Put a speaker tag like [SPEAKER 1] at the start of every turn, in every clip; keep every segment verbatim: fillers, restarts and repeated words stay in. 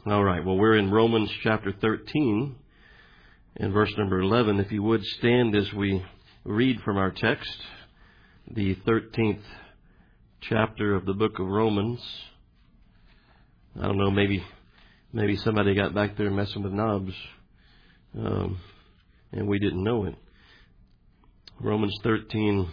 [SPEAKER 1] All right. Well, we're in Romans chapter thirteen and verse number eleven. If you would stand as we read from our text, the thirteenth chapter of the book of Romans. I don't know, maybe maybe somebody got back there messing with knobs, um, and we didn't know it. Romans thirteen,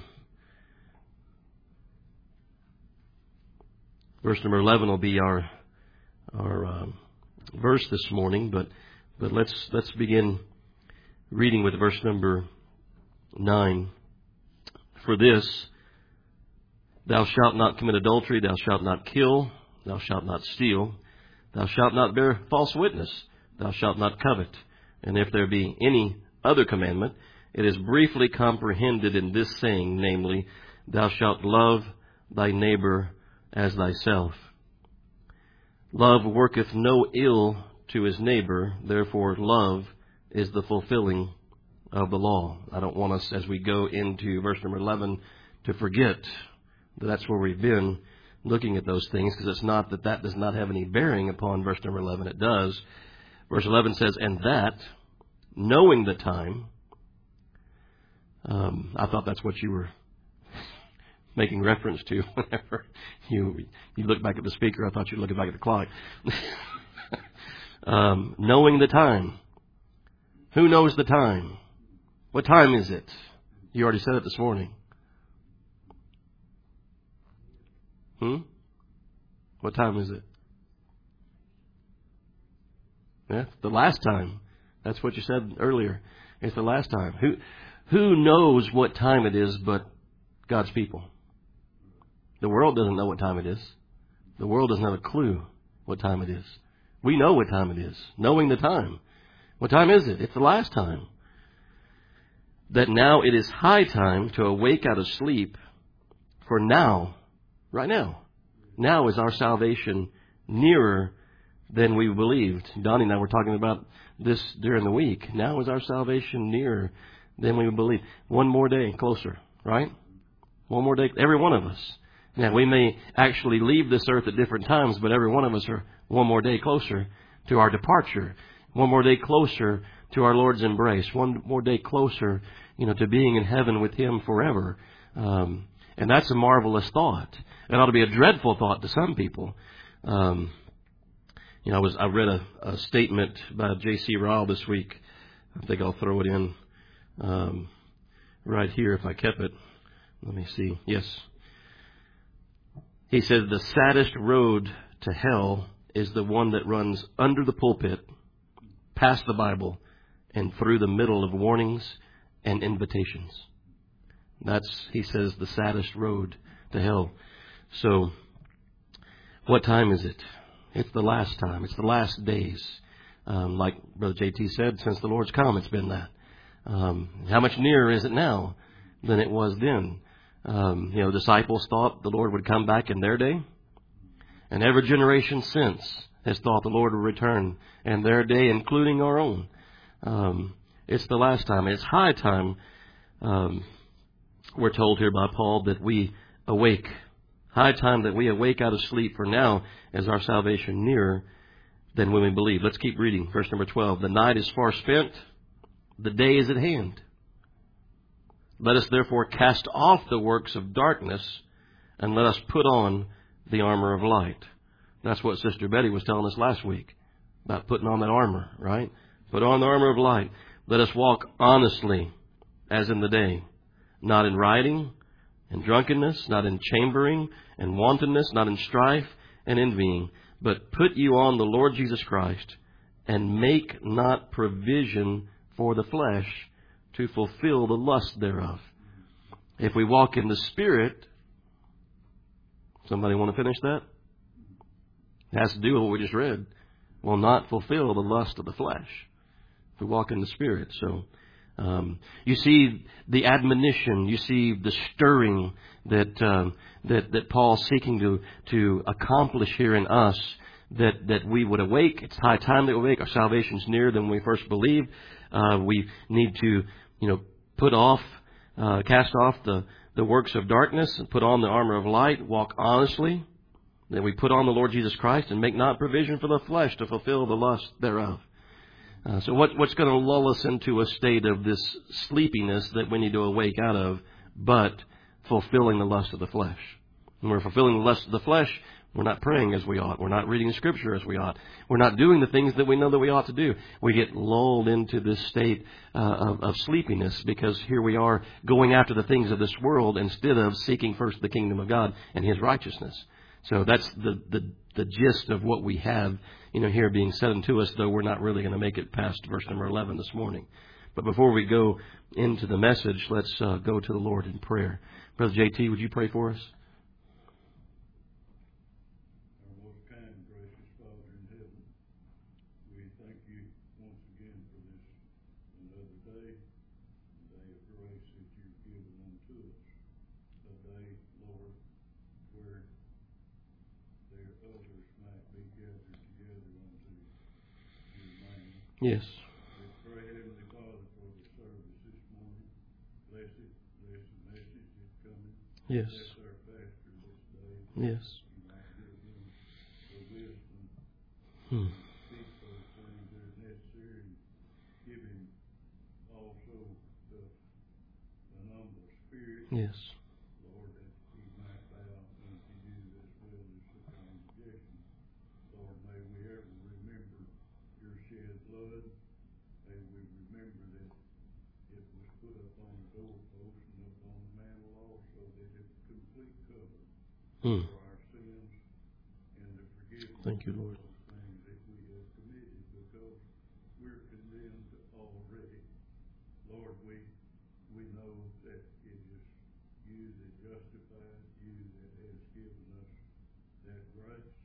[SPEAKER 1] verse number eleven will be our our um, verse this morning, but but let's let's begin reading with verse number nine. For this, thou shalt not commit adultery, thou shalt not kill, thou shalt not steal, thou shalt not bear false witness, thou shalt not covet. And if there be any other commandment, it is briefly comprehended in this saying, namely, thou shalt love thy neighbor as thyself. Love worketh no ill to his neighbor, therefore love is the fulfilling of the law. I don't want us, as we go into verse number eleven, to forget that that's where we've been looking at those things, because it's not that that does not have any bearing upon verse number eleven. It does. Verse eleven says, and that, knowing the time, um, I thought that's what you were making reference to whenever you you look back at the speaker. I thought you were looking back at the clock. um, knowing the time. Who knows the time? What time is it? You already said it this morning. Hmm? What time is it? Yeah, the last time. That's what you said earlier. It's the last time. Who who knows what time it is but God's people? The world doesn't know what time it is. The world doesn't have a clue what time it is. We know what time it is, knowing the time. What time is it? It's the last time. That now it is high time to awake out of sleep, for now, right now, now is our salvation nearer than we believed. Donnie and I were talking about this during the week. Now is our salvation nearer than we believed. One more day closer, right? One more day, every one of us. Now, we may actually leave this earth at different times, but every one of us are one more day closer to our departure. One more day closer to our Lord's embrace. One more day closer, you know, to being in heaven with Him forever. Um, and that's a marvelous thought. It ought to be a dreadful thought to some people. Um, you know, I was I read a, a statement by J C Ryle this week. I think I'll throw it in um, right here if I kept it. Let me see. Yes. He said, the saddest road to hell is the one that runs under the pulpit, past the Bible, and through the middle of warnings and invitations. That's, he says, the saddest road to hell. So, what time is it? It's the last time. It's the last days. Um, like Brother J T said, since the Lord's come, it's been that. Um, how much nearer is it now than it was then? Um, you know, disciples thought the Lord would come back in their day. And every generation since has thought the Lord would return in their day, including our own. Um, it's the last time. It's high time, um, we're told here by Paul, that we awake. High time that we awake out of sleep, for now is our salvation nearer than when we believe. Let's keep reading. Verse number twelve. The night is far spent. The day is at hand. Let us therefore cast off the works of darkness and let us put on the armor of light. That's what Sister Betty was telling us last week about putting on that armor, right? Put on the armor of light. Let us walk honestly as in the day, not in rioting and drunkenness, not in chambering and wantonness, not in strife and envying, but put you on the Lord Jesus Christ and make not provision for the flesh to fulfill the lust thereof. If we walk in the Spirit, somebody want to finish that? It has to do with what we just read. Will not fulfill the lust of the flesh. If we walk in the Spirit. So, um, you see the admonition, you see the stirring that um, that that Paul's seeking to to accomplish here in us. That that we would awake. It's high time that we awake. Our salvation's nearer than when we first believed. Uh, we need to, you know, put off, uh, cast off the, the works of darkness and put on the armor of light. Walk honestly. that we put on the Lord Jesus Christ and make not provision for the flesh to fulfill the lust thereof. Uh, so what, what's going to lull us into a state of this sleepiness that we need to awake out of, but fulfilling the lust of the flesh? When we're fulfilling the lust of the flesh, we're not praying as we ought. We're not reading the Scripture as we ought. We're not doing the things that we know that we ought to do. We get lulled into this state uh, of, of sleepiness because here we are going after the things of this world instead of seeking first the kingdom of God and His righteousness. So that's the, the, the gist of what we have, you know, here being said unto us, though we're not really going to make it past verse number eleven this morning. But before we go into the message, let's uh, go to the Lord in prayer. Brother J T, would you pray for us?
[SPEAKER 2] Our most kind, gracious Father in heaven, we thank you once again for this another day, a day of grace that you've given unto us. A day, Lord, where there others might be gathered together unto your name.
[SPEAKER 1] Yes.
[SPEAKER 2] We pray, Heavenly Father, for the service this morning. Bless it, bless the message that's coming.
[SPEAKER 1] Yes.
[SPEAKER 2] Bless our pastor this day.
[SPEAKER 1] Yes.
[SPEAKER 2] You might give him the wisdom
[SPEAKER 1] Hmm.
[SPEAKER 2] to speak those things that are necessary, and give him also the, the humble spirit.
[SPEAKER 1] Yes.
[SPEAKER 2] Lord, that he might bow unto you as well as the congregation. Lord, may we ever remember your shed blood. May we remember that it was put up on the doorpost and up on the mantle also, that it was complete cover
[SPEAKER 1] Hmm.
[SPEAKER 2] for our sins and the forgiveness
[SPEAKER 1] Thank you, Lord.
[SPEAKER 2] of those things that we have committed, because we're condemned already. Lord, we we know that it is you that justifies, you that has given us that grace.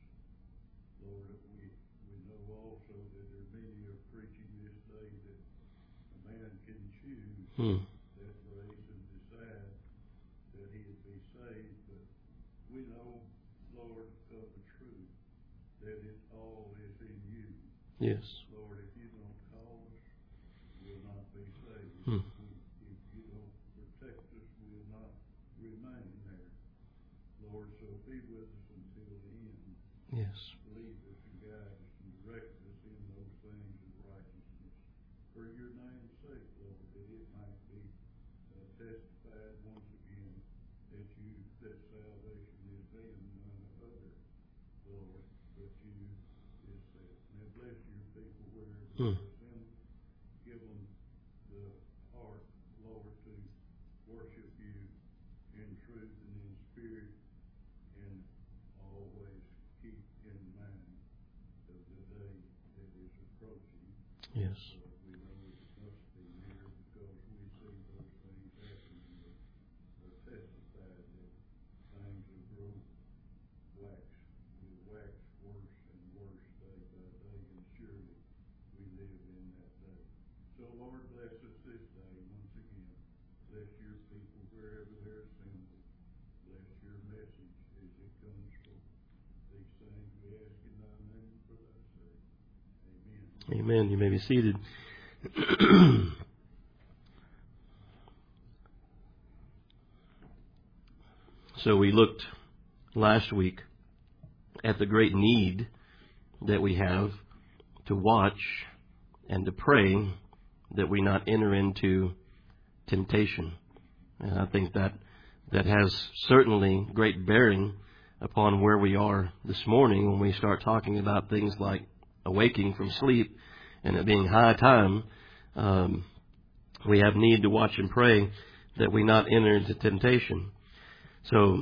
[SPEAKER 2] Lord, we we know also that there are many are preaching this day that a man can choose
[SPEAKER 1] Hmm.
[SPEAKER 2] that grace and decide that he'd be saved, but we know, Lord, of the truth that it all is in you.
[SPEAKER 1] Yes.
[SPEAKER 2] Lord, if you don't call us, we'll not be saved.
[SPEAKER 1] Hmm.
[SPEAKER 2] If, we, if you don't protect us, we'll not remain there. Lord, so be with us until the end.
[SPEAKER 1] Yes.
[SPEAKER 2] Lead us and guide us and direct us in those things of righteousness. For your name's sake, Lord, that it might be uh, testified once again that you, that salvation is in none other, Lord, but you is that. Now bless your people wherever
[SPEAKER 1] Hmm.
[SPEAKER 2] they're assembled. Give them the heart, Lord, to worship you in truth and in spirit, and always keep in mind of the day that is approaching.
[SPEAKER 1] Yes.
[SPEAKER 2] Lord, we know it must be near because we see those things happening that are testified that things will grow wax, will wax worse and worse day by day, and surely we live in that day. So Lord, bless us this day once again. Bless your people wherever they're assembled. Bless your message as it comes forth. These things we ask in thy name for thy sake. Amen.
[SPEAKER 1] Amen. You may be seated. So we looked last week at the great need that we have to watch and to pray that we not enter into temptation. And I think that that has certainly great bearing upon where we are this morning when we start talking about things like awaking from sleep and it being high time. Um, we have need to watch and pray that we not enter into temptation. So,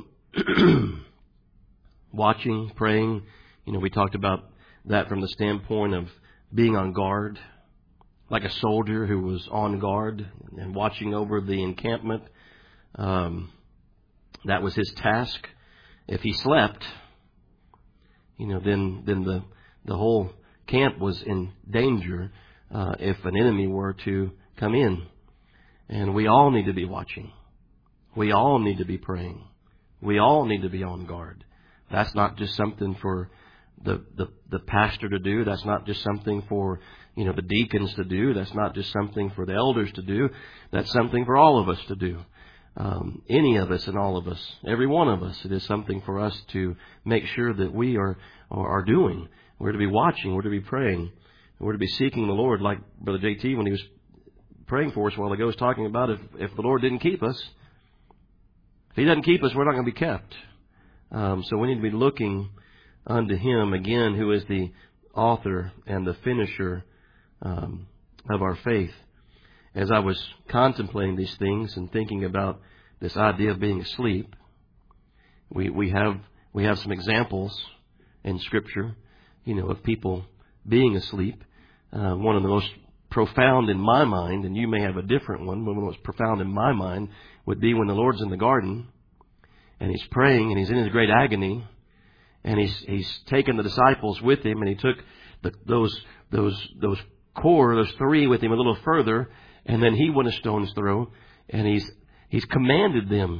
[SPEAKER 1] watching, praying, you know, we talked about that from the standpoint of being on guard, like a soldier who was on guard and watching over the encampment. Um, that was his task. If he slept, you know, then then the the whole camp was in danger uh, if an enemy were to come in. And we all need to be watching. We all need to be praying. We all need to be on guard. That's not just something for the, the, the pastor to do. That's not just something for, you know, the deacons to do. That's not just something for the elders to do. That's something for all of us to do. Um, any of us and all of us, every one of us, it is something for us to make sure that we are, are, are doing. We're to be watching. We're to be praying. We're to be seeking the Lord, like Brother J T, when he was praying for us a while ago, was talking about if, if the Lord didn't keep us, if He doesn't keep us, we're not going to be kept. Um, so we need to be looking unto Him, again, who is the author and the finisher um, of our faith. As I was contemplating these things and thinking about this idea of being asleep, we, we have we have some examples in Scripture, you know, of people being asleep. Uh, one of the most profound in my mind, and you may have a different one, but one of the most profound in my mind would be when the Lord's in the garden and He's praying and He's in His great agony, and He's He's taken the disciples with Him, and He took the, those those those core, those three with Him a little further. And then He went a stone's throw, and He's He's commanded them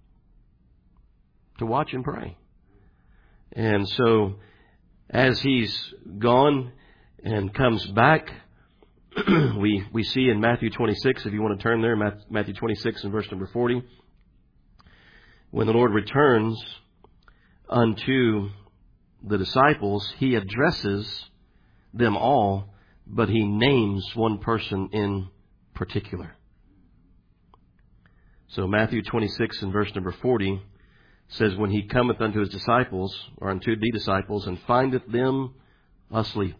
[SPEAKER 1] to watch and pray. And so, as He's gone and comes back, we we see in Matthew twenty-six, if you want to turn there, Matthew twenty-six and verse number forty, when the Lord returns unto the disciples, He addresses them all, but He names one person in particular. So Matthew twenty-six and verse number forty says, when He cometh unto His disciples, or unto the disciples, and findeth them asleep.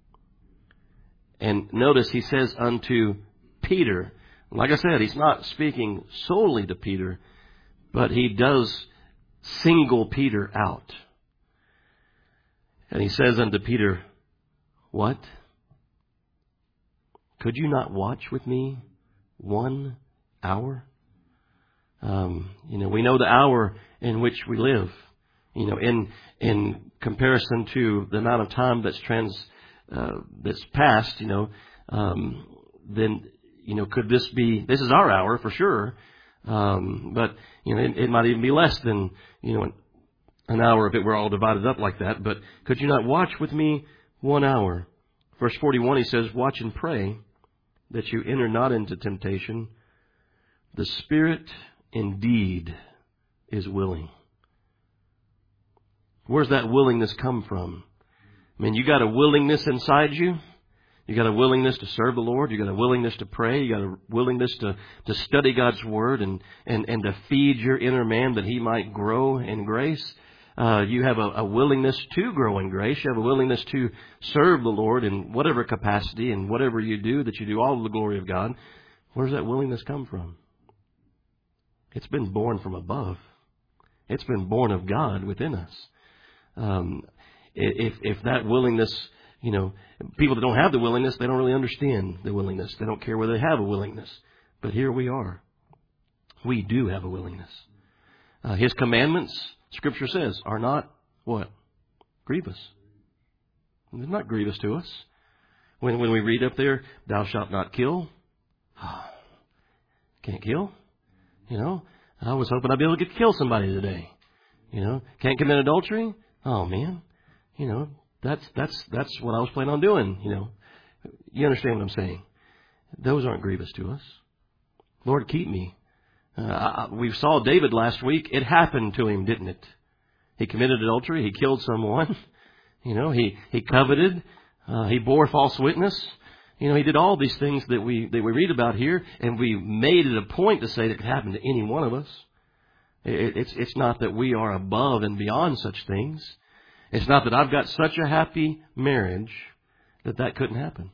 [SPEAKER 1] And notice He says unto Peter. Like I said, He's not speaking solely to Peter, but He does single Peter out. And He says unto Peter, what? Could you not watch with me one hour? Um, you know, we know the hour in which we live. You know, in in comparison to the amount of time that's trans uh, that's passed. You know, um, then you know, could this be? This is our hour for sure. Um, but you know, it, it might even be less than you know an, an hour if it were all divided up like that. But could you not watch with me one hour? Verse forty-one, He says, watch and pray, that you enter not into temptation. The spirit indeed is willing. Where's that willingness come from? I mean, you got a willingness inside you. You got a willingness to serve the Lord. You got a willingness to pray. You got a willingness to, to study God's Word and, and, and to feed your inner man that he might grow in grace. Uh, you have a, a willingness to grow in grace. You have a willingness to serve the Lord in whatever capacity and whatever you do, that you do all to the glory of God. Where does that willingness come from? It's been born from above. It's been born of God within us. Um, if if that willingness, you know, people that don't have the willingness, they don't really understand the willingness. They don't care whether they have a willingness. But here we are. We do have a willingness. Uh, His commandments, Scripture says, are not what? Grievous. They're not grievous to us. When when we read up there, thou shalt not kill. Oh, can't kill. You know, I was hoping I'd be able to get to kill somebody today. You know, can't commit adultery. Oh man, you know, that's that's that's what I was planning on doing. You know, you understand what I'm saying? Those aren't grievous to us. Lord, keep me. Uh, I, we saw David last week. It happened to him, didn't it? He committed adultery. He killed someone. You know, he he coveted. Uh, he bore false witness. You know, he did all these things that we that we read about here, and we made it a point to say that it could happen to any one of us. It, it's it's not that we are above and beyond such things. It's not that I've got such a happy marriage that that couldn't happen.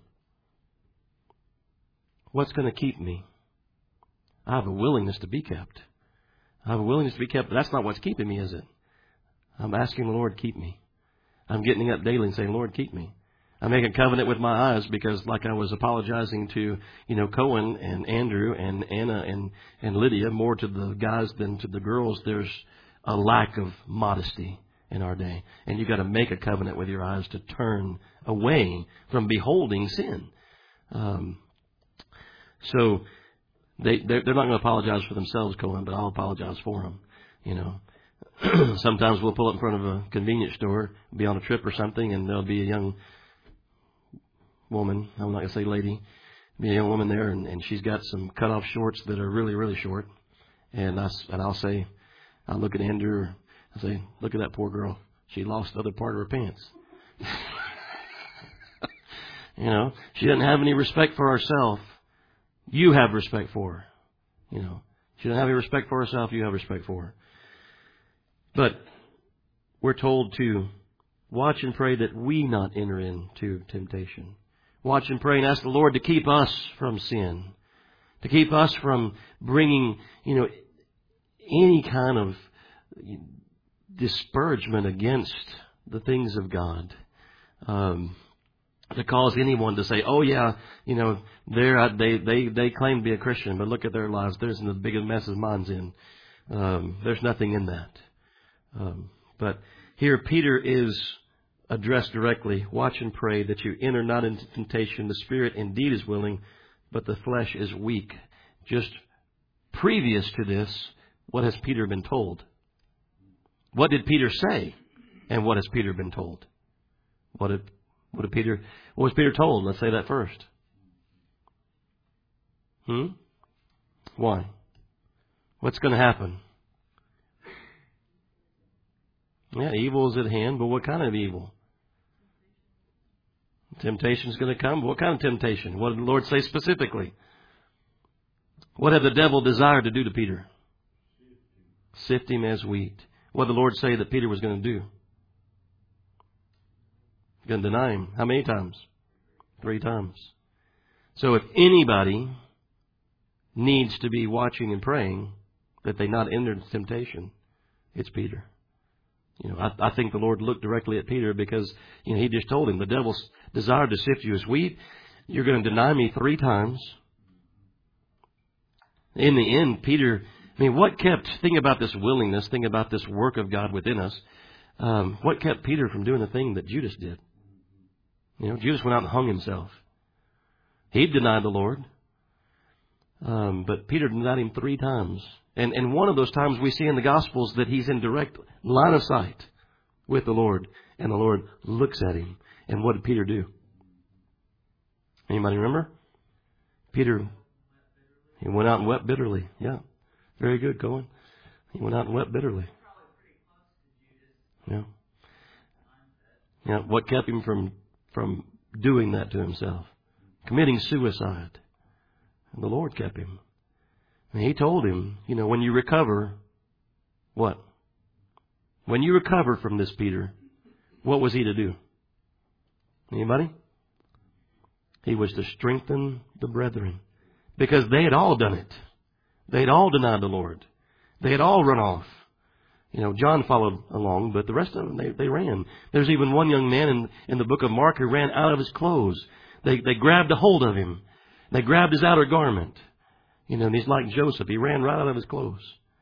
[SPEAKER 1] What's going to keep me? I have a willingness to be kept. I have a willingness to be kept, but that's not what's keeping me, is it? I'm asking the Lord, keep me. I'm getting up daily and saying, Lord, keep me. I make a covenant with my eyes because, like I was apologizing to, you know, Cohen and Andrew and Anna and, and Lydia, more to the guys than to the girls, there's a lack of modesty in our day. And you've got to make a covenant with your eyes to turn away from beholding sin. Um, so they, they're, they're not going to apologize for themselves, Cohen, but I'll apologize for them, you know. Sometimes we'll pull up in front of a convenience store, be on a trip or something, and there'll be a young woman, I'm not going to say lady, be a young woman there, and, and she's got some cut-off shorts that are really, really short. And, I, and I'll say, I'll look at Andrew, I'll say, look at that poor girl. She lost the other part of her pants. You know, she doesn't have any respect for herself. You have respect for her. You know, she doesn't have any respect for herself. You have respect for her. But we're told to watch and pray that we not enter into temptation. Watch and pray and ask the Lord to keep us from sin. To keep us from bringing, you know, any kind of disparagement against the things of God. Um, to cause anyone to say, oh yeah, you know, they're, they, they, they claim to be a Christian, but look at their lives. They're in as big a mess as mine's in. Um, there's nothing in that. Um, but here Peter is addressed directly. Watch and pray that you enter not into temptation. The spirit indeed is willing, but the flesh is weak. Just previous to this, what has Peter been told? What did Peter say? And what has Peter been told? What did, what did Peter, what was Peter told? Let's say that first. Hmm? Why? What's going to happen? Yeah, evil is at hand, but what kind of evil? Temptation is going to come. What kind of temptation? What did the Lord say specifically? What had the devil desired to do to Peter? Sift him as wheat. What did the Lord say that Peter was going to do? He's going to deny him. How many times? Three times. So if anybody needs to be watching and praying that they not enter into temptation, it's Peter. You know, I, I think the Lord looked directly at Peter because, you know, he just told him, the devil's desired to sift you as wheat. You're going to deny me three times. In the end, Peter, I mean, what kept, think about this willingness, think about this work of God within us. Um, what kept Peter from doing the thing that Judas did? You know, Judas went out and hung himself. He denied the Lord. Um, but Peter denied him three times. And, and one of those times we see in the Gospels that he's in direct line of sight with the Lord. And the Lord looks at him. And what did Peter do? Anybody remember? Peter, he went out and wept bitterly. Yeah. Very good, Cohen. He went out and wept bitterly. Yeah. Yeah. What kept him from, from doing that to himself? Committing suicide. And the Lord kept him. And he told him, you know, when you recover, what? When you recover from this, Peter, what was he to do? Anybody? He was to strengthen the brethren. Because they had all done it. They had all denied the Lord. They had all run off. You know, John followed along, but the rest of them, they, they ran. There's even one young man in, in the book of Mark who ran out of his clothes. They, they grabbed a hold of him. They grabbed his outer garment. You know, and he's like Joseph. He ran right out of his clothes.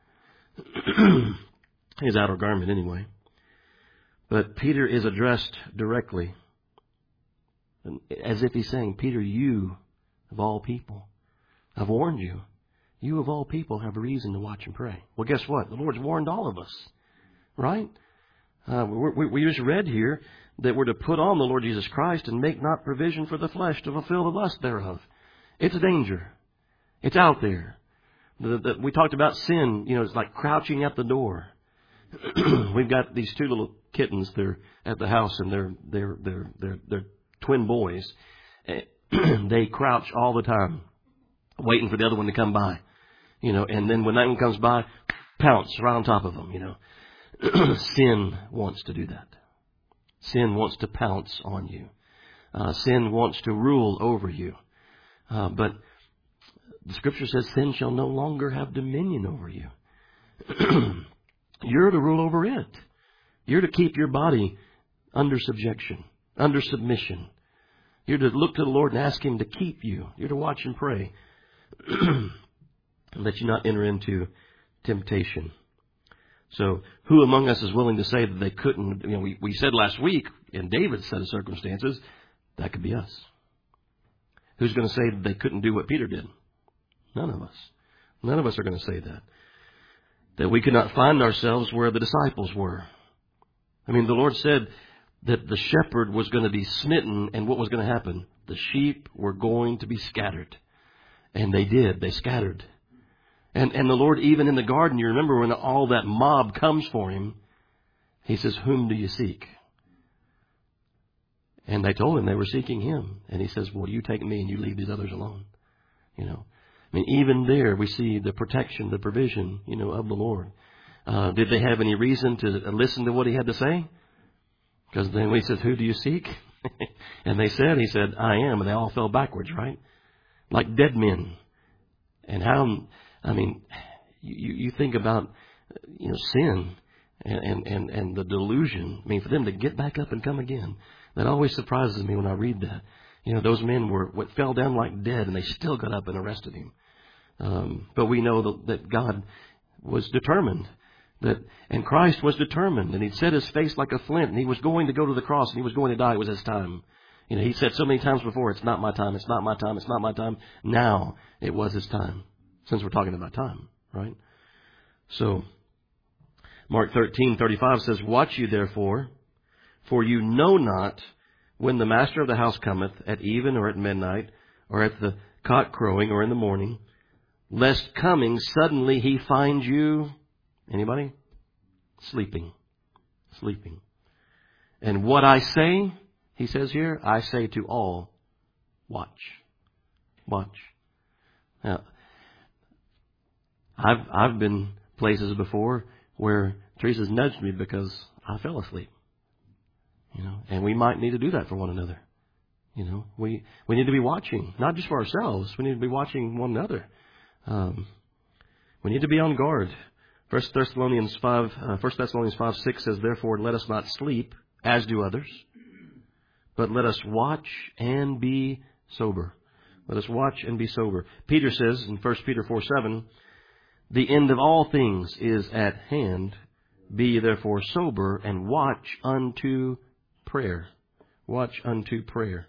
[SPEAKER 1] His outer garment, anyway. But Peter is addressed directly. As if he's saying, Peter, you of all people, I've warned you. You of all people have a reason to watch and pray. Well, guess what? The Lord's warned all of us. Right? Uh, we, we just read here that we're to put on the Lord Jesus Christ and make not provision for the flesh to fulfill the lust thereof. It's a danger. It's out there. The, the, we talked about sin. You know, it's like crouching at the door. We've got these two little kittens. They're at the house, and they're they're they're they're, they're twin boys. They crouch all the time, waiting for the other one to come by. You know, and then when that one comes by, pounce right on top of them. You know, sin wants to do that. Sin wants to pounce on you. Uh, sin wants to rule over you. Uh, but the Scripture says sin shall no longer have dominion over you. You're to rule over it. You're to keep your body under subjection, under submission. You're to look to the Lord and ask Him to keep you. You're to watch and pray. That you not enter into temptation. So, who among us is willing to say that they couldn't? You know, we, we said last week, in David's set of circumstances, that could be us. Who's going to say that they couldn't do what Peter did? None of us. None of us are going to say that. That we could not find ourselves where the disciples were. I mean, the Lord said that the shepherd was going to be smitten, and what was going to happen? The sheep were going to be scattered. And they did. They scattered. And, and the Lord, even in the garden, you remember when all that mob comes for him, he says, whom do you seek? And they told him they were seeking him. And he says, well, you take me and you leave these others alone. You know, I mean, even there we see the protection, the provision, you know, of the Lord. Uh, did they have any reason to listen to what he had to say? Because then he said, who do you seek? And they said, he said, I am. And they all fell backwards, right? Like dead men. And how, I mean, you, you think about, you know, sin and, and, and the delusion. I mean, for them to get back up and come again. That always surprises me when I read that. You know, those men were what fell down like dead, and they still got up and arrested him. Um, but we know that, that God was determined, that, and Christ was determined, and He'd set His face like a flint, and He was going to go to the cross, and He was going to die. It was His time. You know, He said so many times before, "It's not my time. It's not my time. It's not my time." Now it was His time. Since we're talking about time, right? So, Mark thirteen thirty-five says, "Watch you therefore. For you know not when the master of the house cometh, at even or at midnight, or at the cock crowing, or in the morning, lest coming suddenly he find you," anybody? Sleeping. Sleeping. "And what I say," he says here, "I say to all, watch." Watch. Now, I've, I've been places before where Teresa's nudged me because I fell asleep. You know, and we might need to do that for one another. You know, we, we need to be watching, not just for ourselves. We need to be watching one another. Um, we need to be on guard. First Thessalonians five, uh, First Thessalonians five six says, "Therefore, let us not sleep as do others, but let us watch and be sober." Let us watch and be sober. Peter says in First Peter four seven, "The end of all things is at hand. Be ye therefore sober and watch unto prayer." Watch unto prayer.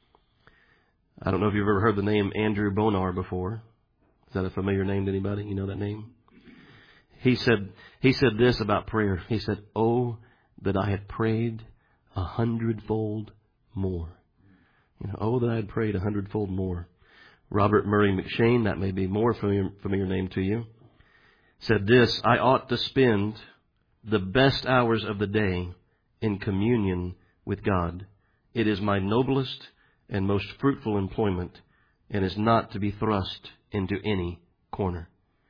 [SPEAKER 1] I don't know if you've ever heard the name Andrew Bonar before. Is that a familiar name to anybody? You know that name? He said, he said this about prayer. He said, "Oh, that I had prayed a hundredfold more." You know, oh, that I had prayed a hundredfold more. Robert Murray McShane, that may be more familiar, familiar name to you, said this, "I ought to spend the best hours of the day in communion with God. It is my noblest and most fruitful employment, and is not to be thrust into any corner."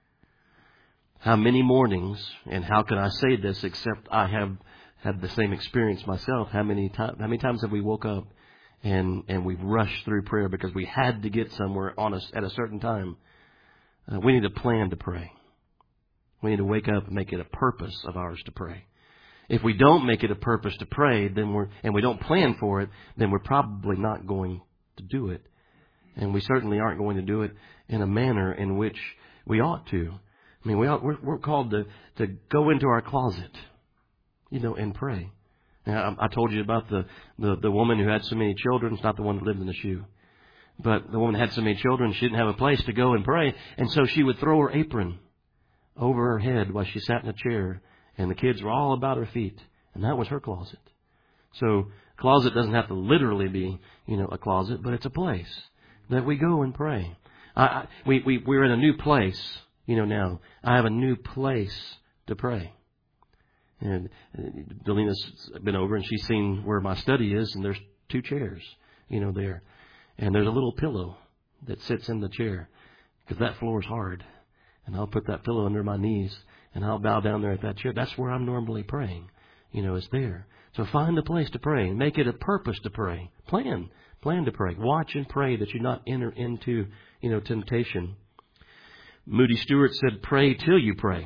[SPEAKER 1] How many mornings, and how can I say this except I have had the same experience myself, how many times, how many times have we woke up and, and we've rushed through prayer because we had to get somewhere on us at a certain time? Uh, we need to plan to pray. We need to wake up and make it a purpose of ours to pray. If we don't make it a purpose to pray, then we're, and we don't plan for it, then we're probably not going to do it. And we certainly aren't going to do it in a manner in which we ought to. I mean, we ought, we're, we're called to, to go into our closet, you know, and pray. Now, I, I told you about the, the, the woman who had so many children. It's not the one that lived in the shoe. But the woman had so many children, she didn't have a place to go and pray. And so she would throw her apron over her head while she sat in a chair, and the kids were all about her feet, and that was her closet. So, closet doesn't have to literally be, you know, a closet, but it's a place that we go and pray. I, I, we, we, we're in a new place, you know, now. I have a new place to pray. And Delina's been over, and she's seen where my study is, and there's two chairs, you know, there. And there's a little pillow that sits in the chair, because that floor is hard. And I'll put that pillow under my knees, and I'll bow down there at that chair. That's where I'm normally praying, you know, is there. So find a place to pray. Make it a purpose to pray. Plan. Plan to pray. Watch and pray that you not enter into, you know, temptation. Moody Stewart said, "Pray till you pray."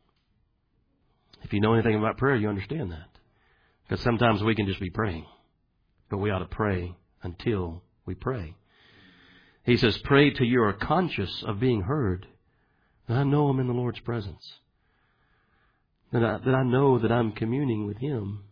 [SPEAKER 1] If you know anything about prayer, you understand that. Because sometimes we can just be praying. But we ought to pray until we pray. He says, "Pray till you are conscious of being heard. That I know I'm in the Lord's presence. That I, that I know that I'm communing with Him."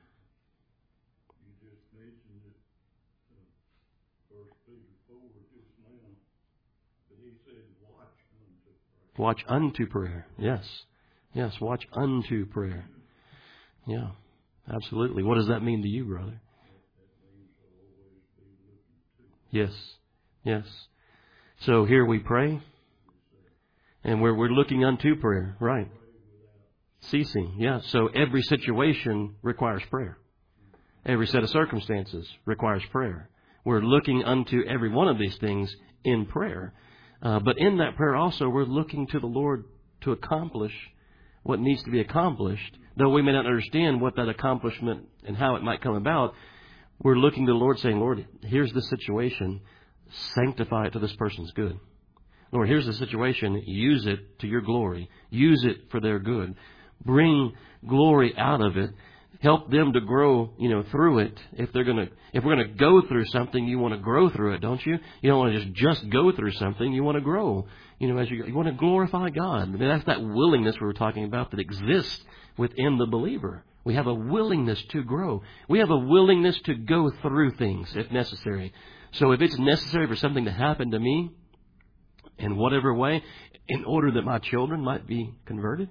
[SPEAKER 2] You just mentioned it, uh, First Peter four just now, but he said, "Watch unto prayer."
[SPEAKER 1] Watch unto prayer. Yes. Yes, watch unto prayer. Yeah, absolutely. What does that mean to you, brother?
[SPEAKER 2] That means to always be looking to.
[SPEAKER 1] Yes. Yes. So here we pray. And we're, we're looking unto prayer. Right. Ceasing. Yeah. So every situation requires prayer. Every set of circumstances requires prayer. We're looking unto every one of these things in prayer. Uh, but in that prayer also, we're looking to the Lord to accomplish what needs to be accomplished. Though we may not understand what that accomplishment and how it might come about, we're looking to the Lord saying, Lord, here's the situation. Sanctify it to this person's good. Lord, here's the situation. Use it to your glory. Use it for their good. Bring glory out of it. Help them to grow, you know, through it. If they're gonna, if we're gonna go through something, you want to grow through it, don't you? You don't want to just just go through something. You want to grow. You know, as you you want to glorify God. I mean, that's that willingness we were talking about that exists within the believer. We have a willingness to grow. We have a willingness to go through things if necessary. So if it's necessary for something to happen to me in whatever way, in order that my children might be converted,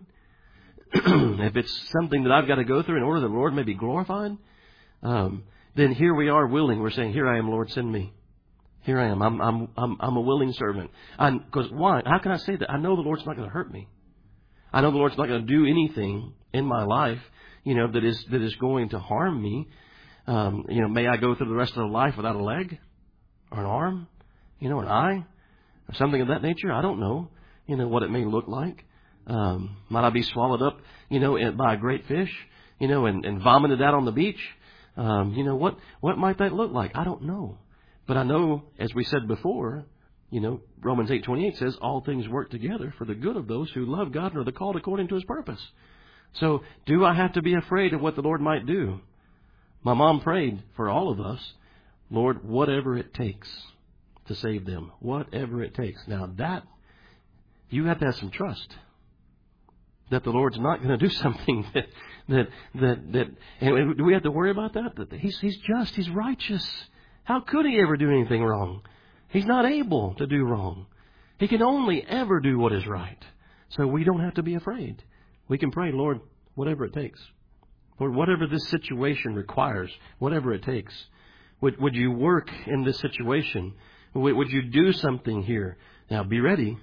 [SPEAKER 1] if it's something that I've got to go through in order that the Lord may be glorified, um, then here we are willing. We're saying, here I am, Lord, send me. Here I am. I'm I'm I'm, I'm a willing servant. Because why? How can I say that? I know the Lord's not going to hurt me. I know the Lord's not going to do anything in my life, you know, that is that is going to harm me. Um, you know, may I go through the rest of the life without a leg or an arm, you know, an eye or something of that nature? I don't know, you know, what it may look like. Um, might I be swallowed up, you know, by a great fish, you know, and, and vomited out on the beach? Um, you know, what, what might that look like? I don't know. But I know, as we said before, you know, Romans eight twenty-eight says all things work together for the good of those who love God and are the called according to His purpose. So do I have to be afraid of what the Lord might do? My mom prayed for all of us, Lord, whatever it takes to save them, whatever it takes. Now that, you have to have some trust that the Lord's not going to do something that, that, that, that, and do we have to worry about that? That he's, he's just, He's righteous. How could He ever do anything wrong? He's not able to do wrong. He can only ever do what is right. So we don't have to be afraid. We can pray, Lord, whatever it takes. Lord, whatever this situation requires, whatever it takes. Would, would you work in this situation? Would, would you do something here? Now be ready.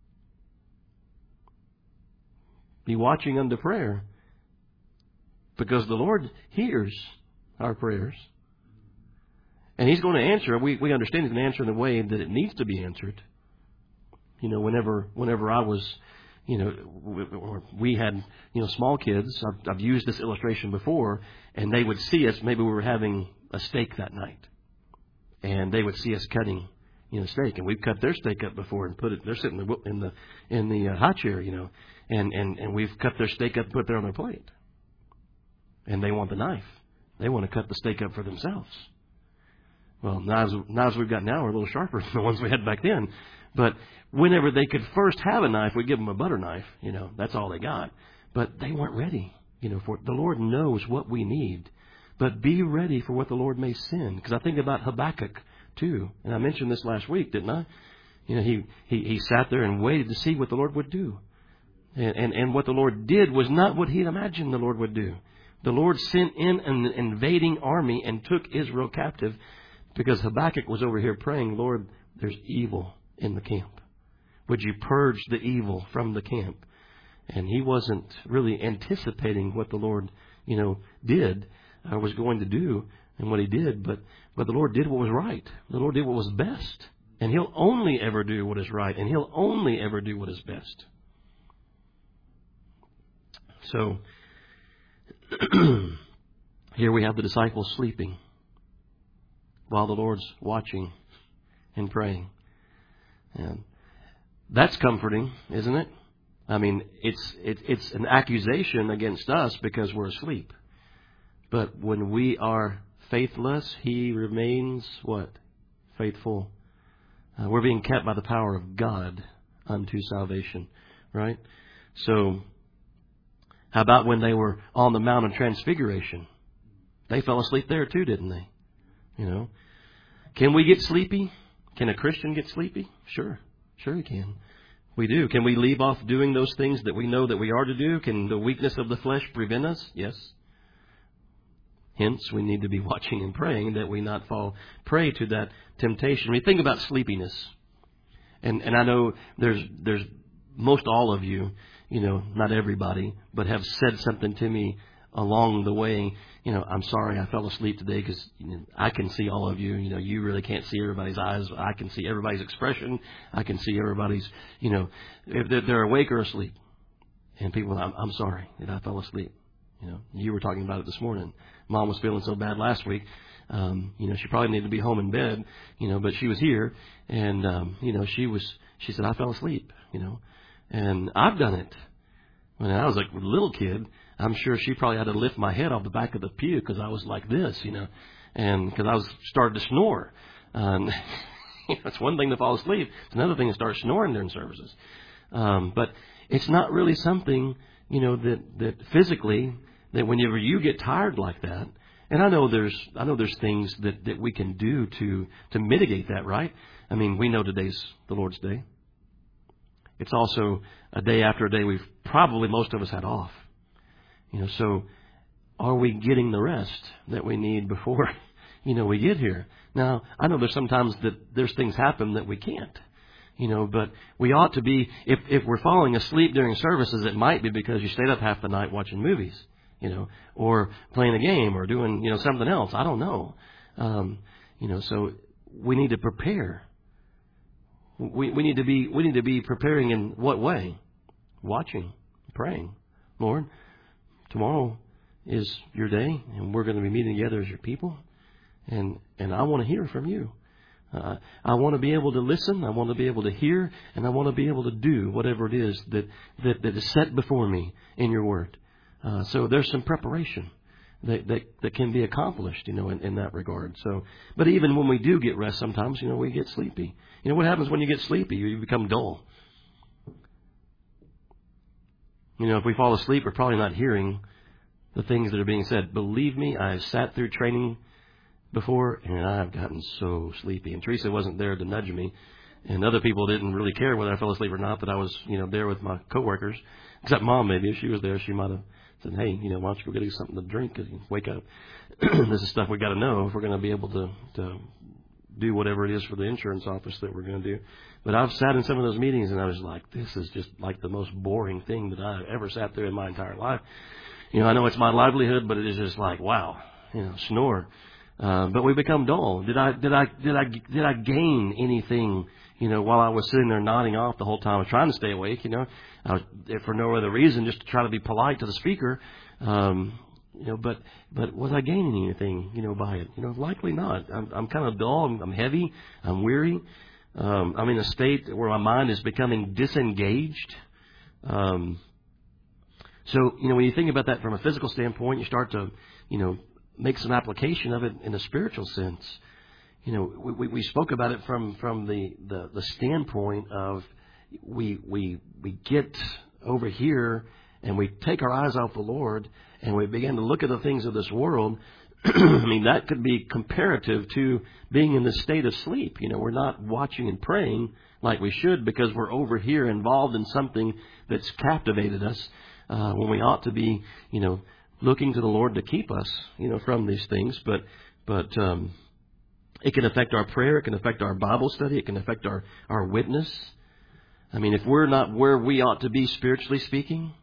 [SPEAKER 1] Be watching unto prayer, because the Lord hears our prayers. And He's going to answer. We, we understand He's going to answer in the way that it needs to be answered. You know, whenever whenever I was, you know, we had, you know, small kids. I've, I've used this illustration before, and they would see us. Maybe we were having a steak that night, and they would see us cutting, you know, steak, and we've cut their steak up before and put it. They're sitting in the in the uh, hot chair, you know, and, and and we've cut their steak up and put it there on their plate, and they want the knife. They want to cut the steak up for themselves. Well, knives knives we've got now are a little sharper than the ones we had back then. But whenever they could first have a knife, we give them a butter knife. You know, that's all they got. But they weren't ready. You know, for the Lord knows what we need. But be ready for what the Lord may send. Because I think about Habakkuk too, and I mentioned this last week, didn't I? You know, he he, he sat there and waited to see what the Lord would do, and, and and what the Lord did was not what he'd imagined the Lord would do. The Lord sent in an invading army and took Israel captive. Because Habakkuk was over here praying, Lord, there's evil in the camp. Would you purge the evil from the camp? And he wasn't really anticipating what the Lord, you know, did or was going to do and what He did. But, but the Lord did what was right. The Lord did what was best. And He'll only ever do what is right. And He'll only ever do what is best. So, here we have the disciples sleeping, while the Lord's watching and praying. And that's comforting, isn't it? I mean, it's it, it's an accusation against us because we're asleep. But when we are faithless, He remains what? Faithful. Uh, we're being kept by the power of God unto salvation, right? So, how about when they were on the Mount of Transfiguration? They fell asleep there too, didn't they? You know, can we get sleepy? Can a Christian get sleepy? Sure. Sure he can. We do. Can we leave off doing those things that we know that we are to do? Can the weakness of the flesh prevent us? Yes. Hence, we need to be watching and praying that we not fall prey to that temptation. When you think about sleepiness, and, and I know there's there's most all of you, you know, not everybody, but have said something to me along the way. You know, I'm sorry I fell asleep today because you know, I can see all of you. You know, you really can't see everybody's eyes. I can see everybody's expression. I can see everybody's, you know, if they're, they're awake or asleep. And people, I'm, I'm sorry that I fell asleep. You know, you were talking about it this morning. Mom was feeling so bad last week. Um, you know, she probably needed to be home in bed, you know, but she was here and, um, you know, she was, she said, I fell asleep, you know, and I've done it. When I was like a little kid, I'm sure she probably had to lift my head off the back of the pew because I was like this, you know, and because I was started to snore. Um, you know, it's one thing to fall asleep. It's another thing to start snoring during services. Um, but it's not really something, you know, that, that physically, that whenever you get tired like that, and I know there's, I know there's things that, that we can do to, to mitigate that, right? I mean, we know today's the Lord's Day. It's also a day after a day we've probably most of us had off. You know, so are we getting the rest that we need before, you know, we get here? Now, I know there's sometimes that there's things happen that we can't, you know, but we ought to be, if, if we're falling asleep during services, it might be because you stayed up half the night watching movies, you know, or playing a game or doing, you know, something else. I don't know. Um, you know, so we need to prepare. We, we need to be, we need to be preparing in what way? Watching, praying. Lord, tomorrow is your day and we're going to be meeting together as your people. And, and I want to hear from you. Uh, I want to be able to listen. I want to be able to hear, and I want to be able to do whatever it is that, that, that is set before me in your word. Uh, so there's some preparation that, that, that can be accomplished, you know, in, in that regard. So, but even when we do get rest, sometimes, you know, we get sleepy. You know, what happens when you get sleepy? You become dull. You know, if we fall asleep, we're probably not hearing the things that are being said. Believe me, I've sat through training before, and I've gotten so sleepy. And Teresa wasn't there to nudge me, and other people didn't really care whether I fell asleep or not, that I was, you know, there with my coworkers. Except Mom, maybe. If she was there, she might have said, hey, you know, why don't you go get you something to drink because you wake up. This is stuff we got to know if we're going to be able to, to do whatever it is for the insurance office that we're going to do. But I've sat in some of those meetings, and I was like, this is just like the most boring thing that I've ever sat through in my entire life. You know, I know it's my livelihood, but it is just like, wow, you know, snore. Uh, but we become dull. Did I, did I, did I, did I gain anything, you know, while I was sitting there nodding off the whole time? I was trying to stay awake, you know, I was, for no other reason, just to try to be polite to the speaker. Um, you know, but, but was I gaining anything, you know, by it? You know, likely not. I'm, I'm kind of dull. I'm, I'm heavy. I'm weary. Um, I'm in a state where my mind is becoming disengaged. Um, so, you know, when you think about that from a physical standpoint, you start to, you know, make some application of it in a spiritual sense. You know, we, we spoke about it from, from the, the, the standpoint of we, we, we get over here and we take our eyes off the Lord and we begin to look at the things of this world. I mean, that could be comparative to being in the state of sleep. You know, we're not watching and praying like we should because we're over here involved in something that's captivated us, uh, when we ought to be, you know, looking to the Lord to keep us, you know, from these things. But, but, um, it can affect our prayer. It can affect our Bible study. It can affect our, our witness. I mean, if we're not where we ought to be spiritually speaking,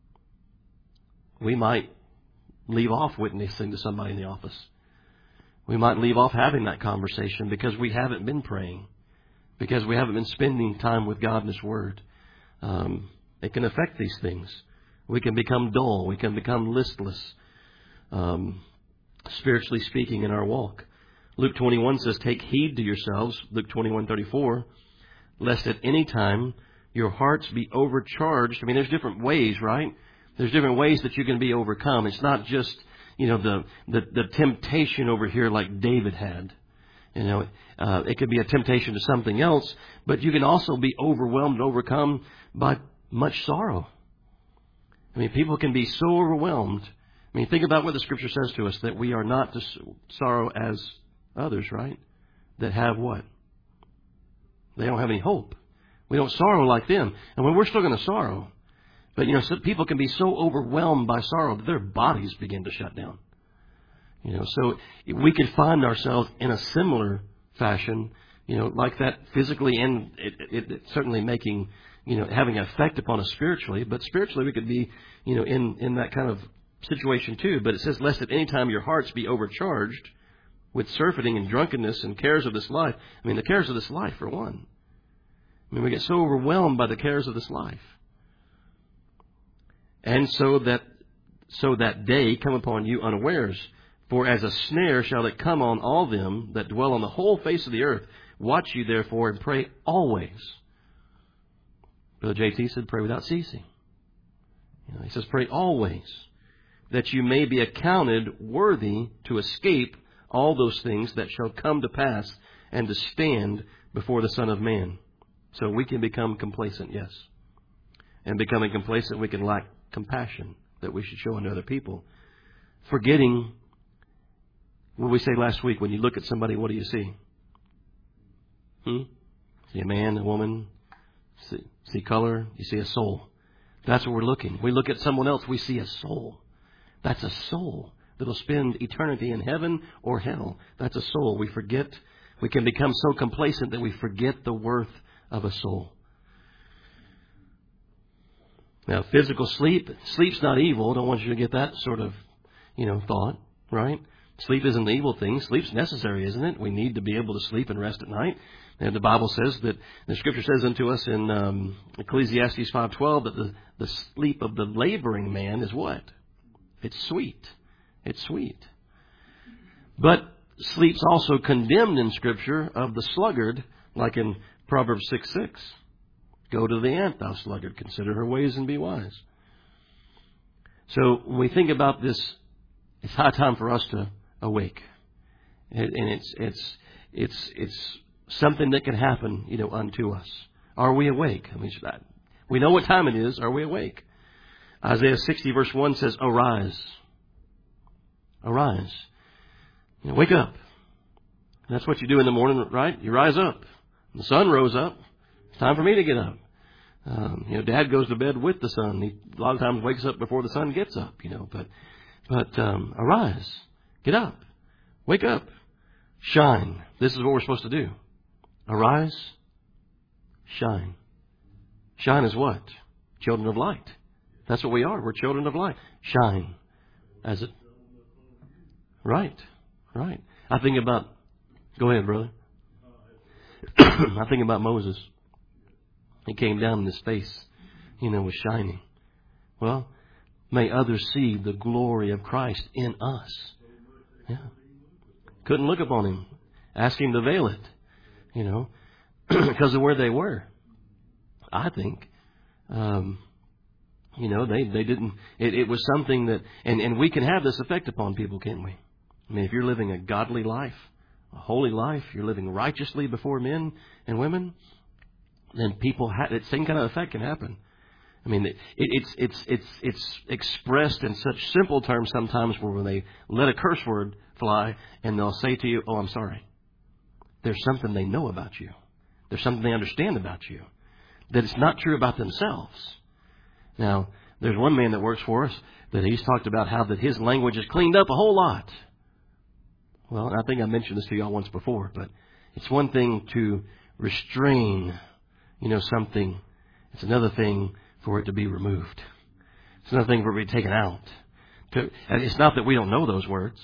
[SPEAKER 1] we might leave off witnessing to somebody in the office. We might leave off having that conversation because we haven't been praying, because we haven't been spending time with God and His Word. Um, it can affect these things. We can become dull. We can become listless, um, spiritually speaking, in our walk. Luke twenty-one says, take heed to yourselves, Luke twenty-one thirty-four, lest at any time your hearts be overcharged. I mean, there's different ways, right? There's different ways that you can be overcome. It's not just, you know, the, the, the temptation over here like David had. You know, uh, it could be a temptation to something else, but you can also be overwhelmed and overcome by much sorrow. I mean, people can be so overwhelmed. I mean, think about what the Scripture says to us, that we are not to sorrow as others, right? That have what? They don't have any hope. We don't sorrow like them. And when we're still going to sorrow. But, you know, some people can be so overwhelmed by sorrow that their bodies begin to shut down. You know, so we could find ourselves in a similar fashion, you know, like that physically, and it, it, it certainly making, you know, having an effect upon us spiritually. But spiritually, we could be, you know, in, in that kind of situation too. But it says, lest at any time your hearts be overcharged with surfeiting and drunkenness and cares of this life. I mean, the cares of this life, for one. I mean, we get so overwhelmed by the cares of this life. And so that so that day come upon you unawares. For as a snare shall it come on all them that dwell on the whole face of the earth. Watch you therefore and pray always. Brother J T said, pray without ceasing. You know, he says, pray always, that you may be accounted worthy to escape all those things that shall come to pass and to stand before the Son of Man. So we can become complacent, yes. And becoming complacent, we can lack compassion that we should show unto other people. Forgetting, what we say last week, when you look at somebody, what do you see? Hmm? See a man, a woman, see, see color, you see a soul. That's what we're looking. We look at someone else, we see a soul. That's a soul that'll spend eternity in heaven or hell. That's a soul. We forget, we can become so complacent that we forget the worth of a soul. Now, physical sleep, sleep's not evil. I don't want you to get that sort of, you know, thought, right? Sleep isn't the evil thing. Sleep's necessary, isn't it? We need to be able to sleep and rest at night. And the Bible says that, the Scripture says unto us in um, Ecclesiastes five twelve that the, the sleep of the laboring man is what? It's sweet. It's sweet. But sleep's also condemned in Scripture of the sluggard, like in Proverbs six six. Go to the ant, thou sluggard. Consider her ways and be wise. So when we think about this, it's high time for us to awake. And it's it's it's it's something that can happen, you know, unto us. Are we awake? I mean, we know what time it is. Are we awake? Isaiah sixty verse one says, arise. Arise. You know, wake up. And that's what you do in the morning, right? You rise up. The sun rose up. It's time for me to get up. Um, you know, Dad goes to bed with the sun. He a lot of times wakes up before the sun gets up, you know. But, but um, arise. Get up. Wake up. Shine. This is what we're supposed to do. Arise. Shine. Shine is what? Children of light. That's what we are. We're children of light. Shine. As it. Right. Right. I think about. Go ahead, brother. I think about Moses. He came down and his face, you know, was shining. Well, may others see the glory of Christ in us. Yeah. Couldn't look upon him. Ask him to veil it, you know, because of where they were. I think, um, you know, they, they didn't, it, it was something that, and, and we can have this effect upon people, can't we? I mean, if you're living a godly life, a holy life, you're living righteously before men and women, then people have the same kind of effect can happen. I mean, it, it's it's it's it's expressed in such simple terms sometimes, where when they let a curse word fly and they'll say to you, "Oh, I'm sorry." There's something they know about you. There's something they understand about you that it's not true about themselves. Now, there's one man that works for us that he's talked about how that his language is cleaned up a whole lot. Well, I think I mentioned this to y'all once before, but it's one thing to restrain, you know, something. It's another thing for it to be removed. It's another thing for it to be taken out. To, and it's not that we don't know those words.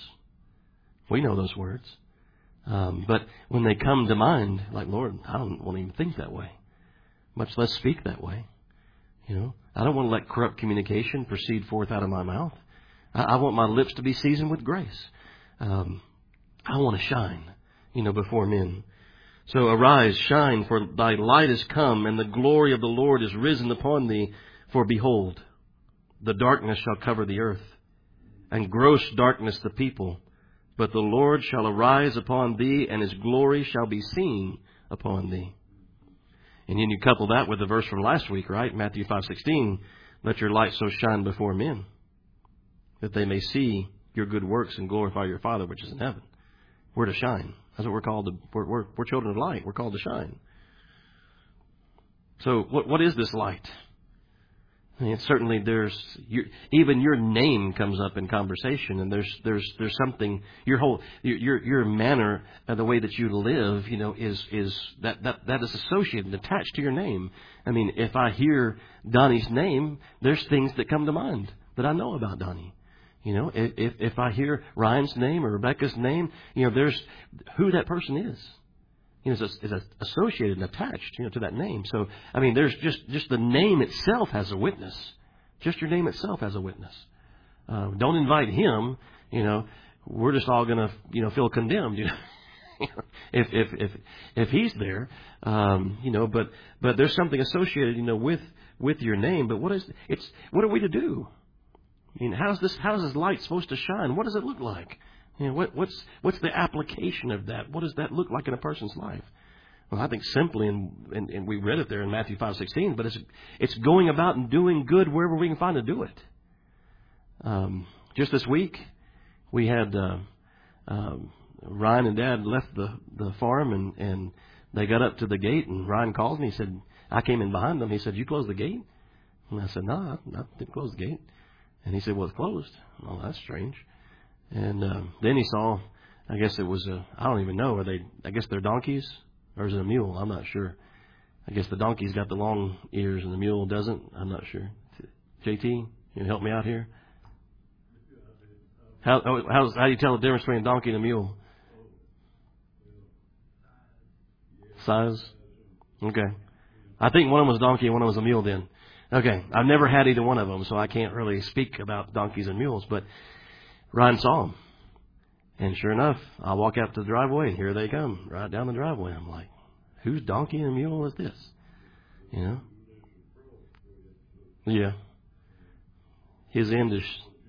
[SPEAKER 1] We know those words. Um, but when they come to mind, like, Lord, I don't want to even think that way, much less speak that way. You know, I don't want to let corrupt communication proceed forth out of my mouth. I, I want my lips to be seasoned with grace. Um, I want to shine, you know, before men. So arise, shine, for thy light is come, and the glory of the Lord is risen upon thee. For behold, the darkness shall cover the earth, and gross darkness the people. But the Lord shall arise upon thee, and his glory shall be seen upon thee. And then you couple that with the verse from last week, right? Matthew five sixteen. Let your light so shine before men, that they may see your good works and glorify your Father which is in heaven. We're to shine. That's what we're called. To, we're, we're, we're children of light. We're called to shine. So what, what is this light? I mean, certainly there's you, even your name comes up in conversation, and there's there's there's something your whole your your, your manner, uh, the way that you live, you know, is is that that that is associated and attached to your name. I mean, if I hear Donnie's name, there's things that come to mind that I know about Donnie. You know, if if, if I hear Ryan's name or Rebecca's name, you know, there's who that person is. You know, is, is associated and attached, you know, to that name. So, I mean, there's just, just the name itself has a witness. Just your name itself has a witness. Uh, don't invite him, you know, we're just all going to, you know, feel condemned, you know, if, if, if, if he's there, um, you know, but, but there's something associated, you know, with, with your name. But what is, it's, what are we to do? I mean, how's this, how's this light supposed to shine? What does it look like? You know, what, what's what's the application of that? What does that look like in a person's life? Well, I think simply, and, and, and we read it there in Matthew five sixteen, but it's it's going about and doing good wherever we can find to do it. Um, just this week, we had uh, um, Ryan and Dad left the, the farm, and, and they got up to the gate, and Ryan called me. He said, I came in behind them. He said, you closed the gate? And I said, no, I, I didn't close the gate. And he said, well, it's closed. Well, that's strange. And uh, then he saw, I guess it was a, I don't even know, are they, I guess they're donkeys, or is it a mule? I'm not sure. I guess the donkey's got the long ears and the mule doesn't. I'm not sure. J T, you help me out here? How, how, how do you tell the difference between a donkey and a mule? Size? Okay. I think one of them was a donkey and one of them was a mule then. Okay. I've never had either one of them, so I can't really speak about donkeys and mules, but Ryan saw them. And sure enough, I walk out to the driveway, and here they come, right down the driveway. I'm like, whose donkey and mule is this? You know? Yeah. His end is...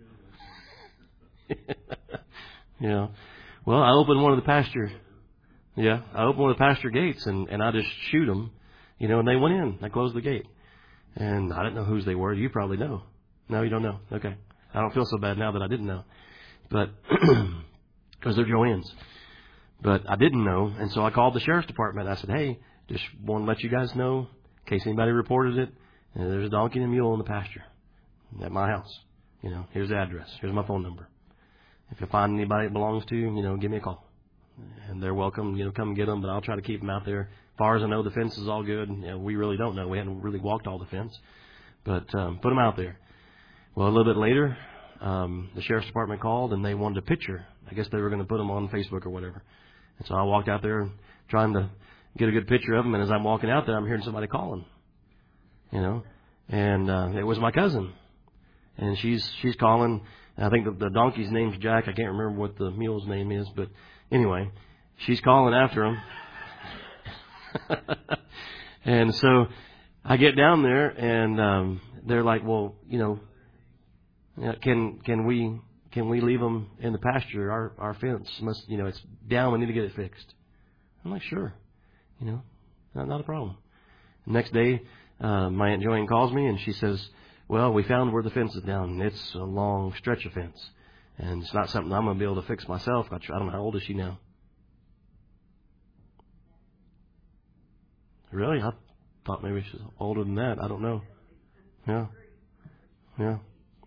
[SPEAKER 1] yeah. Well, I opened one of the pasture... Yeah, I opened one of the pasture gates, and, and I just shoot them, you know, and they went in. I closed the gate. And I didn't know whose they were. You probably know. No, you don't know. Okay. I don't feel so bad now that I didn't know. But, because they're Joanne's. But I didn't know, and so I called the sheriff's department. I said, hey, just want to let you guys know, in case anybody reported it, and there's a donkey and a mule in the pasture at my house. You know, here's the address. Here's my phone number. If you find anybody it belongs to, you know, give me a call. And they're welcome, you know, come and get them, but I'll try to keep them out there. As far as I know, the fence is all good. You know, we really don't know. We hadn't really walked all the fence. But um, put them out there. Well, a little bit later, um, the sheriff's department called, and they wanted a picture. I guess they were going to put them on Facebook or whatever. And so I walked out there trying to get a good picture of them. And as I'm walking out there, I'm hearing somebody calling, you know. And uh, it was my cousin. And she's she's calling. I think the, the donkey's name's Jack. I can't remember what the mule's name is. But anyway, she's calling after him. And so I get down there, and um, they're like, well, you know, can can we can we leave them in the pasture? Our our fence must, you know, it's down. We need to get it fixed. I'm like, sure, you know, not, not a problem. The next day, uh, my Aunt Joanne calls me, and she says, well, we found where the fence is down, and it's a long stretch of fence, and it's not something I'm going to be able to fix myself. I don't know, how old is she now? Really? I thought maybe she's older than that. I don't know. Yeah. Yeah.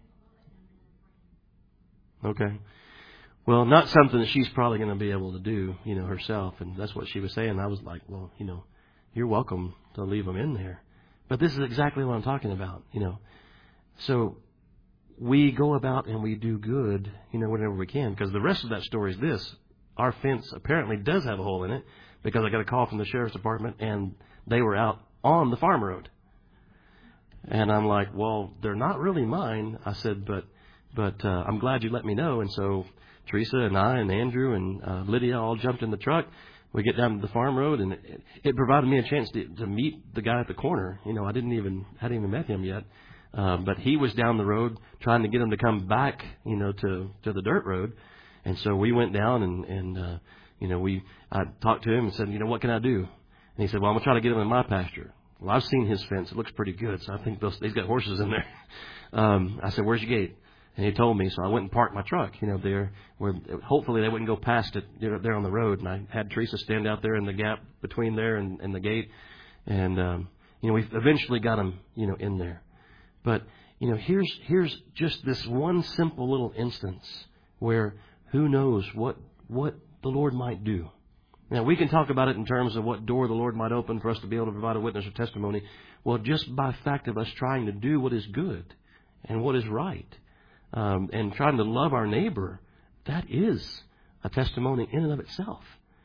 [SPEAKER 1] Okay. Well, not something that she's probably going to be able to do, you know, herself. And that's what she was saying. I was like, well, you know, you're welcome to leave them in there. But this is exactly what I'm talking about, you know. So we go about and we do good, you know, whenever we can. Because the rest of that story is this. Our fence apparently does have a hole in it, because I got a call from the sheriff's department, and they were out on the farm road. And I'm like, well, they're not really mine. I said, but but uh, I'm glad you let me know. And so Teresa and I and Andrew and uh, Lydia all jumped in the truck. We get down to the farm road, and it, it provided me a chance to, to meet the guy at the corner. You know, I didn't even hadn't even met him yet, uh, but he was down the road trying to get him to come back, you know, to to the dirt road. And so we went down, and and uh, you know, we I talked to him and said, you know, what can I do? And he said, well, I'm gonna try to get him in my pasture. Well, I've seen his fence; it looks pretty good, so I think those, he's got horses in there. Um, I said, where's your gate? And he told me, so I went and parked my truck, you know, there where hopefully they wouldn't go past it, you know, there on the road. And I had Teresa stand out there in the gap between there and, and the gate. And, um, you know, we eventually got him, you know, in there. But, you know, here's here's just this one simple little instance where who knows what what the Lord might do. Now, we can talk about it in terms of what door the Lord might open for us to be able to provide a witness or testimony. Well, just by fact of us trying to do what is good and what is right, um, and trying to love our neighbor, that is a testimony in and of itself.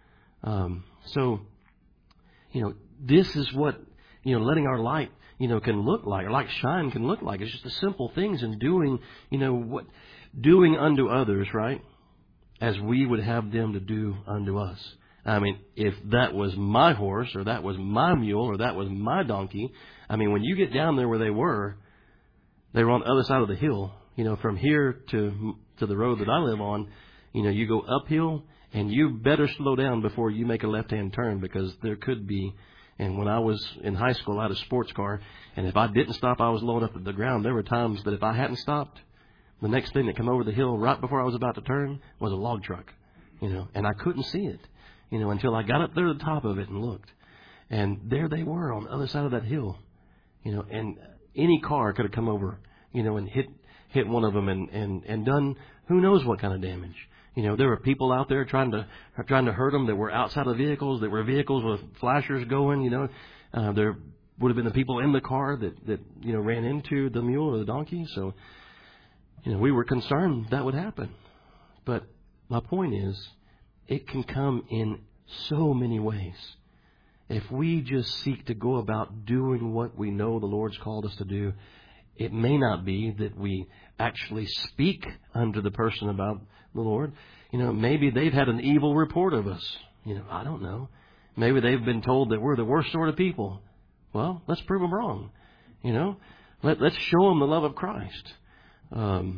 [SPEAKER 1] Um, so, you know, this is what, you know, letting our light, you know, can look like, or light shine can look like. It's just the simple things and doing, you know, what, doing unto others, right, as we would have them to do unto us. I mean, if that was my horse or that was my mule or that was my donkey, I mean, when you get down there where they were, they were on the other side of the hill. You know, from here to to the road that I live on, you know, you go uphill and you better slow down before you make a left-hand turn, because there could be, and when I was in high school, I had a sports car, and if I didn't stop, I was loaded up at the ground. There were times that if I hadn't stopped, the next thing that came over the hill right before I was about to turn was a log truck, you know, and I couldn't see it. You know, until I got up there to the top of it and looked. And there they were on the other side of that hill. You know, and any car could have come over, you know, and hit hit one of them and, and, and done who knows what kind of damage. You know, there were people out there trying to trying to hurt them that were outside of vehicles, that were vehicles with flashers going, you know. Uh, there would have been the people in the car that, that, you know, ran into the mule or the donkey. So, you know, we were concerned that would happen. But my point is, it can come in so many ways. If we just seek to go about doing what we know the Lord's called us to do, it may not be that we actually speak unto the person about the Lord. You know, maybe they've had an evil report of us. You know, I don't know. Maybe they've been told that we're the worst sort of people. Well, let's prove them wrong. You know, Let, let's show them the love of Christ. Um,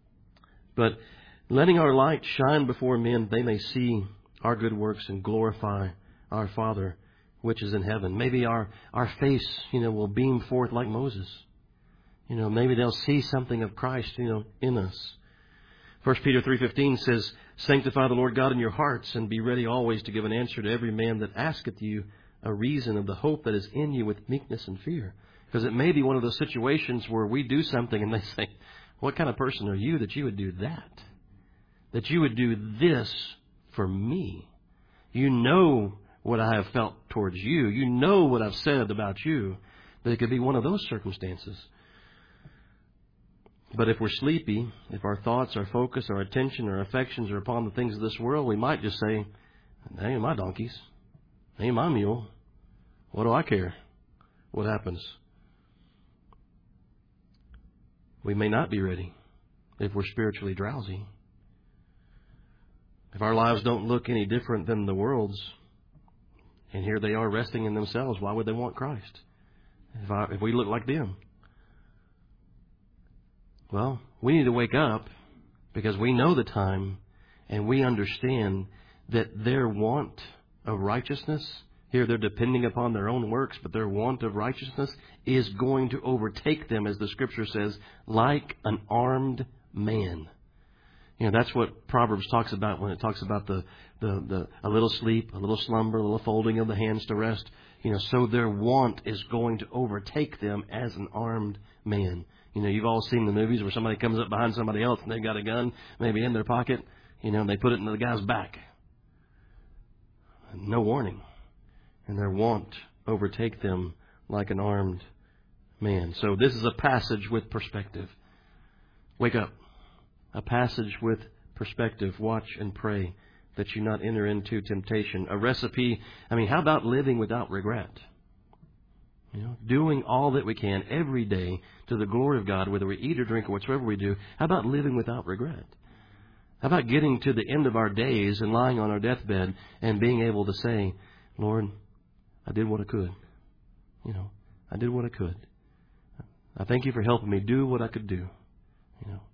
[SPEAKER 1] but letting our light shine before men, they may see our good works and glorify our Father which is in heaven. Maybe our, our face, you know, will beam forth like Moses. You know, maybe they'll see something of Christ, you know, in us. First Peter three fifteen says, "Sanctify the Lord God in your hearts, and be ready always to give an answer to every man that asketh you a reason of the hope that is in you with meekness and fear." Because it may be one of those situations where we do something and they say, "What kind of person are you that you would do that? That you would do this for me? You know what I have felt towards you. You know what I've said about you." That it could be one of those circumstances. But if we're sleepy, if our thoughts, our focus, our attention, our affections are upon the things of this world, we might just say, "They ain't my donkeys. They ain't my mule. What do I care what happens?" We may not be ready if we're spiritually drowsy. If our lives don't look any different than the world's, and here they are resting in themselves, why would they want Christ? If, I, if we look like them? Well, we need to wake up, because we know the time and we understand that their want of righteousness, here they're depending upon their own works, but their want of righteousness is going to overtake them, as the Scripture says, like an armed man. You know, that's what Proverbs talks about when it talks about the, the, the a little sleep, a little slumber, a little folding of the hands to rest. You know, so their want is going to overtake them as an armed man. You know, you've all seen the movies where somebody comes up behind somebody else and they've got a gun maybe in their pocket, you know, and they put it into the guy's back. No warning. And their want overtake them like an armed man. So this is a passage with perspective. Wake up. A passage with perspective. Watch and pray that you not enter into temptation. A recipe. I mean, how about living without regret? You know, doing all that we can every day to the glory of God, whether we eat or drink or whatsoever we do. How about living without regret? How about getting to the end of our days and lying on our deathbed and being able to say, "Lord, I did what I could. You know, I did what I could. I thank you for helping me do what I could do." You know.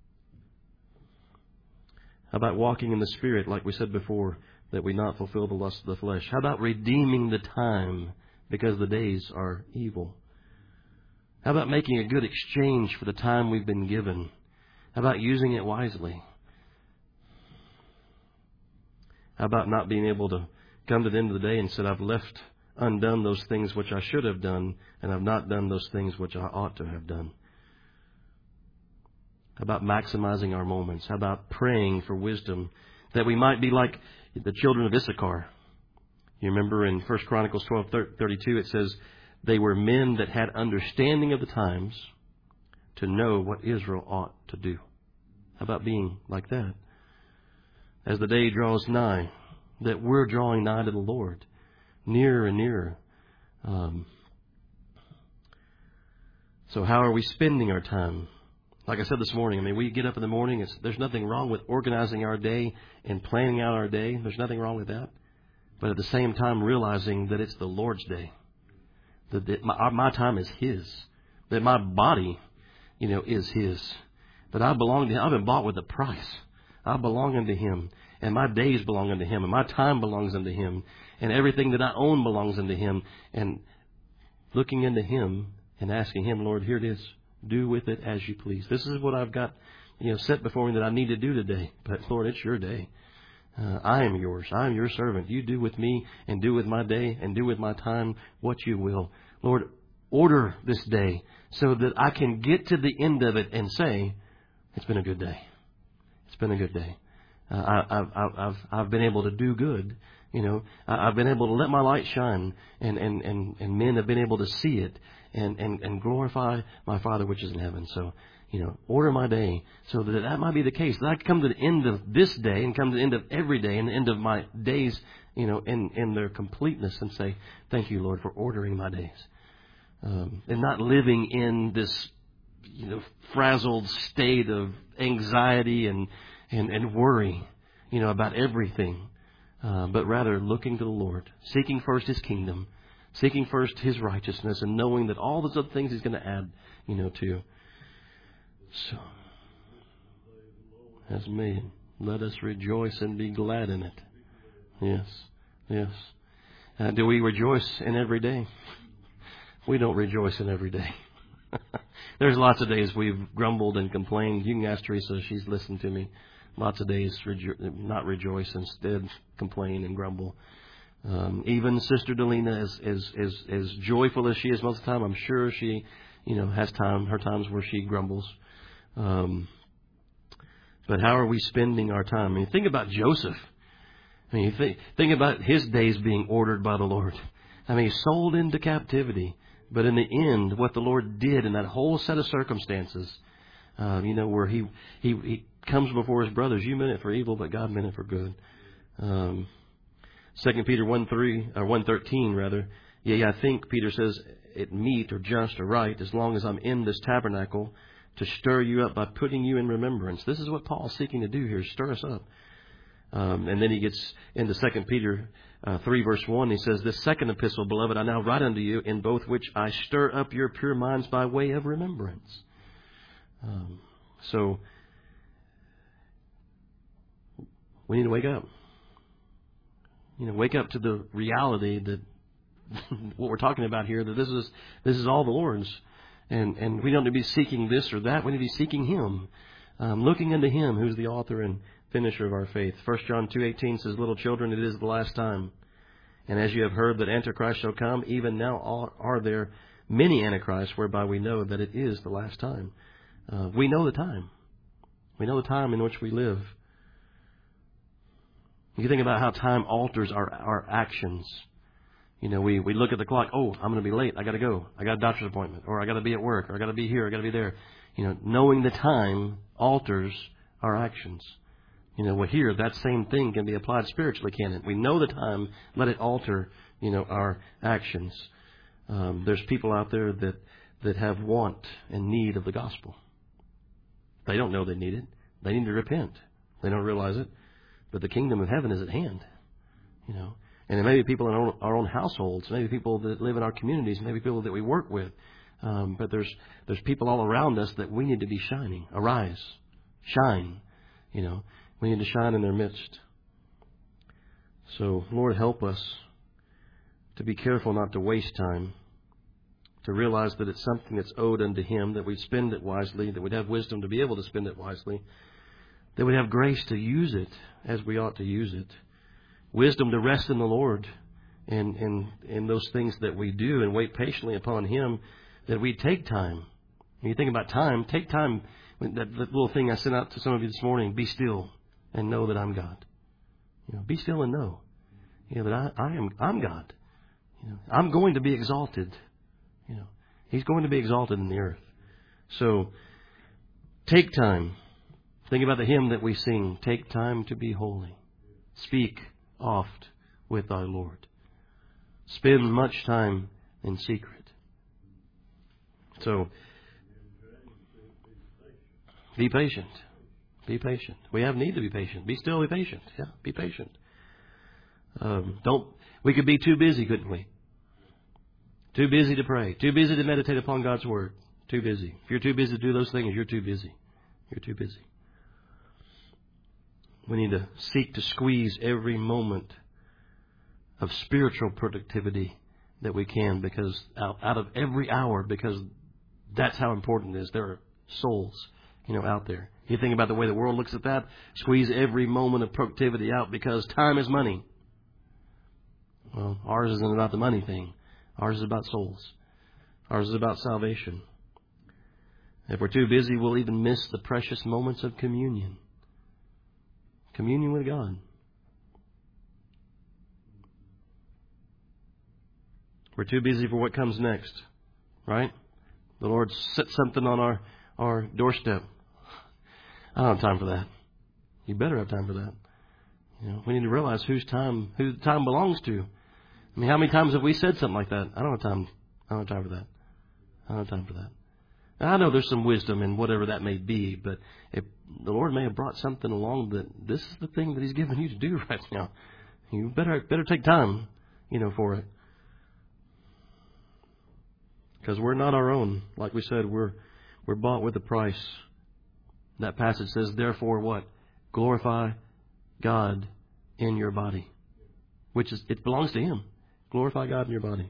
[SPEAKER 1] How about walking in the Spirit, like we said before, that we not fulfill the lust of the flesh? How about redeeming the time because the days are evil? How about making a good exchange for the time we've been given? How about using it wisely? How about not being able to come to the end of the day and say, "I've left undone those things which I should have done, and I've not done those things which I ought to have done"? How about maximizing our moments? How about praying for wisdom that we might be like the children of Issachar? You remember in First Chronicles twelve thirty-two, it says, they were men that had understanding of the times to know what Israel ought to do. How about being like that? As the day draws nigh, that we're drawing nigh to the Lord, nearer and nearer. Um, so how are we spending our time? Like I said this morning, I mean, we get up in the morning. It's, there's nothing wrong with organizing our day and planning out our day. There's nothing wrong with that. But at the same time, realizing that it's the Lord's day. That, that my, my time is His. That my body, you know, is His. That I belong to Him. I've been bought with a price. I belong unto Him. And my days belong unto Him. And my time belongs unto Him. And everything that I own belongs unto Him. And looking into Him and asking Him, Lord, here it is. Do with it as you please. This is what I've got, you know, set before me that I need to do today. But Lord, it's your day. Uh, I am yours. I am your servant. You do with me and do with my day and do with my time what you will. Lord, order this day so that I can get to the end of it and say, it's been a good day. It's been a good day. Uh, I, I've, I've, I've been able to do good. You know, I've been able to let my light shine, and, and, and, and men have been able to see it and, and, and glorify my Father which is in heaven. So, you know, order my day so that that might be the case. That I can come to the end of this day and come to the end of every day and the end of my days, you know, in, in their completeness and say, thank you, Lord, for ordering my days. Um, and not living in this, you know, frazzled state of anxiety and, and, and worry, you know, about everything. Uh, but rather looking to the Lord, seeking first His kingdom, seeking first His righteousness, and knowing that all those other things He's going to add, you know, to. So, as me, let us rejoice and be glad in it. Yes, yes. Uh, do we rejoice in every day? We don't rejoice in every day. There's lots of days we've grumbled and complained. You can ask Teresa; she's listened to me. Lots of days rejo- not rejoice, instead complain and grumble. Um, even Sister Delina, as, as as as joyful as she is most of the time, I'm sure she, you know, has time her times where she grumbles. Um, but how are we spending our time? I mean, think about Joseph. I mean, think think about his days being ordered by the Lord. I mean, he's sold into captivity, but in the end, what the Lord did in that whole set of circumstances, uh, you know, where he he he. comes before his brothers. You meant it for evil, but God meant it for good. Um, Second Peter one three or one thirteen rather. Yeah, yeah. I think Peter says it meet or just or right as long as I'm in this tabernacle to stir you up by putting you in remembrance. This is what Paul's seeking to do here: stir us up. Um, and then he gets into Second Peter uh, three verse one. He says, "This second epistle, beloved, I now write unto you, in both which I stir up your pure minds by way of remembrance." Um, so. We need to wake up. You know, wake up to the reality that what we're talking about here, that this is this is all the Lord's. And and we don't need to be seeking this or that. We need to be seeking Him. Um, looking unto Him who's the author and finisher of our faith. First John two eighteen says, "Little children, it is the last time. And as you have heard that Antichrist shall come, even now are there many Antichrists, whereby we know that it is the last time." Uh, we know the time. We know the time in which we live. You think about how time alters our, our actions. You know, we, we look at the clock. Oh, I'm going to be late. I got to go. I got a doctor's appointment. Or I got to be at work. Or I got to be here. I got to be there. You know, knowing the time alters our actions. You know, well, here, that same thing can be applied spiritually, can it? We know the time. Let it alter, you know, our actions. Um, there's people out there that, that have want and need of the gospel. They don't know they need it. They need to repent. They don't realize it. But the kingdom of heaven is at hand, you know. And it may be people in our own, our own households, maybe people that live in our communities, maybe people that we work with. Um, but there's there's people all around us that we need to be shining. Arise, shine, you know. We need to shine in their midst. So, Lord, help us to be careful not to waste time, to realize that it's something that's owed unto Him, that we spend it wisely, that we'd have wisdom to be able to spend it wisely, that we have grace to use it as we ought to use it. Wisdom to rest in the Lord and in, in those things that we do and wait patiently upon Him, that we take time. When you think about time, take time That, that little thing I sent out to some of you this morning, be still and know that I'm God. You know, be still and know, you know, that I, I am, I'm God. You know, I'm going to be exalted. You know, He's going to be exalted in the earth. So take time. Think about the hymn that we sing. Take time to be holy. Speak oft with thy Lord. Spend much time in secret. So be patient. Be patient. We have need to be patient. Be still, be patient. Yeah, be patient. Um, don't. We could be too busy, couldn't we? Too busy to pray. Too busy to meditate upon God's Word. Too busy. If you're too busy to do those things, you're too busy. You're too busy. We need to seek to squeeze every moment of spiritual productivity that we can, because out, out of every hour, because that's how important it is. There are souls, you know, out there. You think about the way the world looks at that. Squeeze every moment of productivity out, because time is money. Well, ours isn't about the money thing. Ours is about souls. Ours is about salvation. If we're too busy, we'll even miss the precious moments of communion. Communion with God. We're too busy for what comes next, right? The Lord sets something on our, our doorstep. I don't have time for that. You better have time for that. You know, we need to realize whose time, who the time belongs to. I mean, how many times have we said something like that? I don't have time. I don't have time for that. I don't have time for that. Now, I know there's some wisdom in whatever that may be, but if the Lord may have brought something along that this is the thing that He's given you to do right now. You better better take time, you know, for it. Because we're not our own. Like we said, we're we're bought with a price. That passage says, therefore what? Glorify God in your body. Which is, it belongs to Him. Glorify God in your body.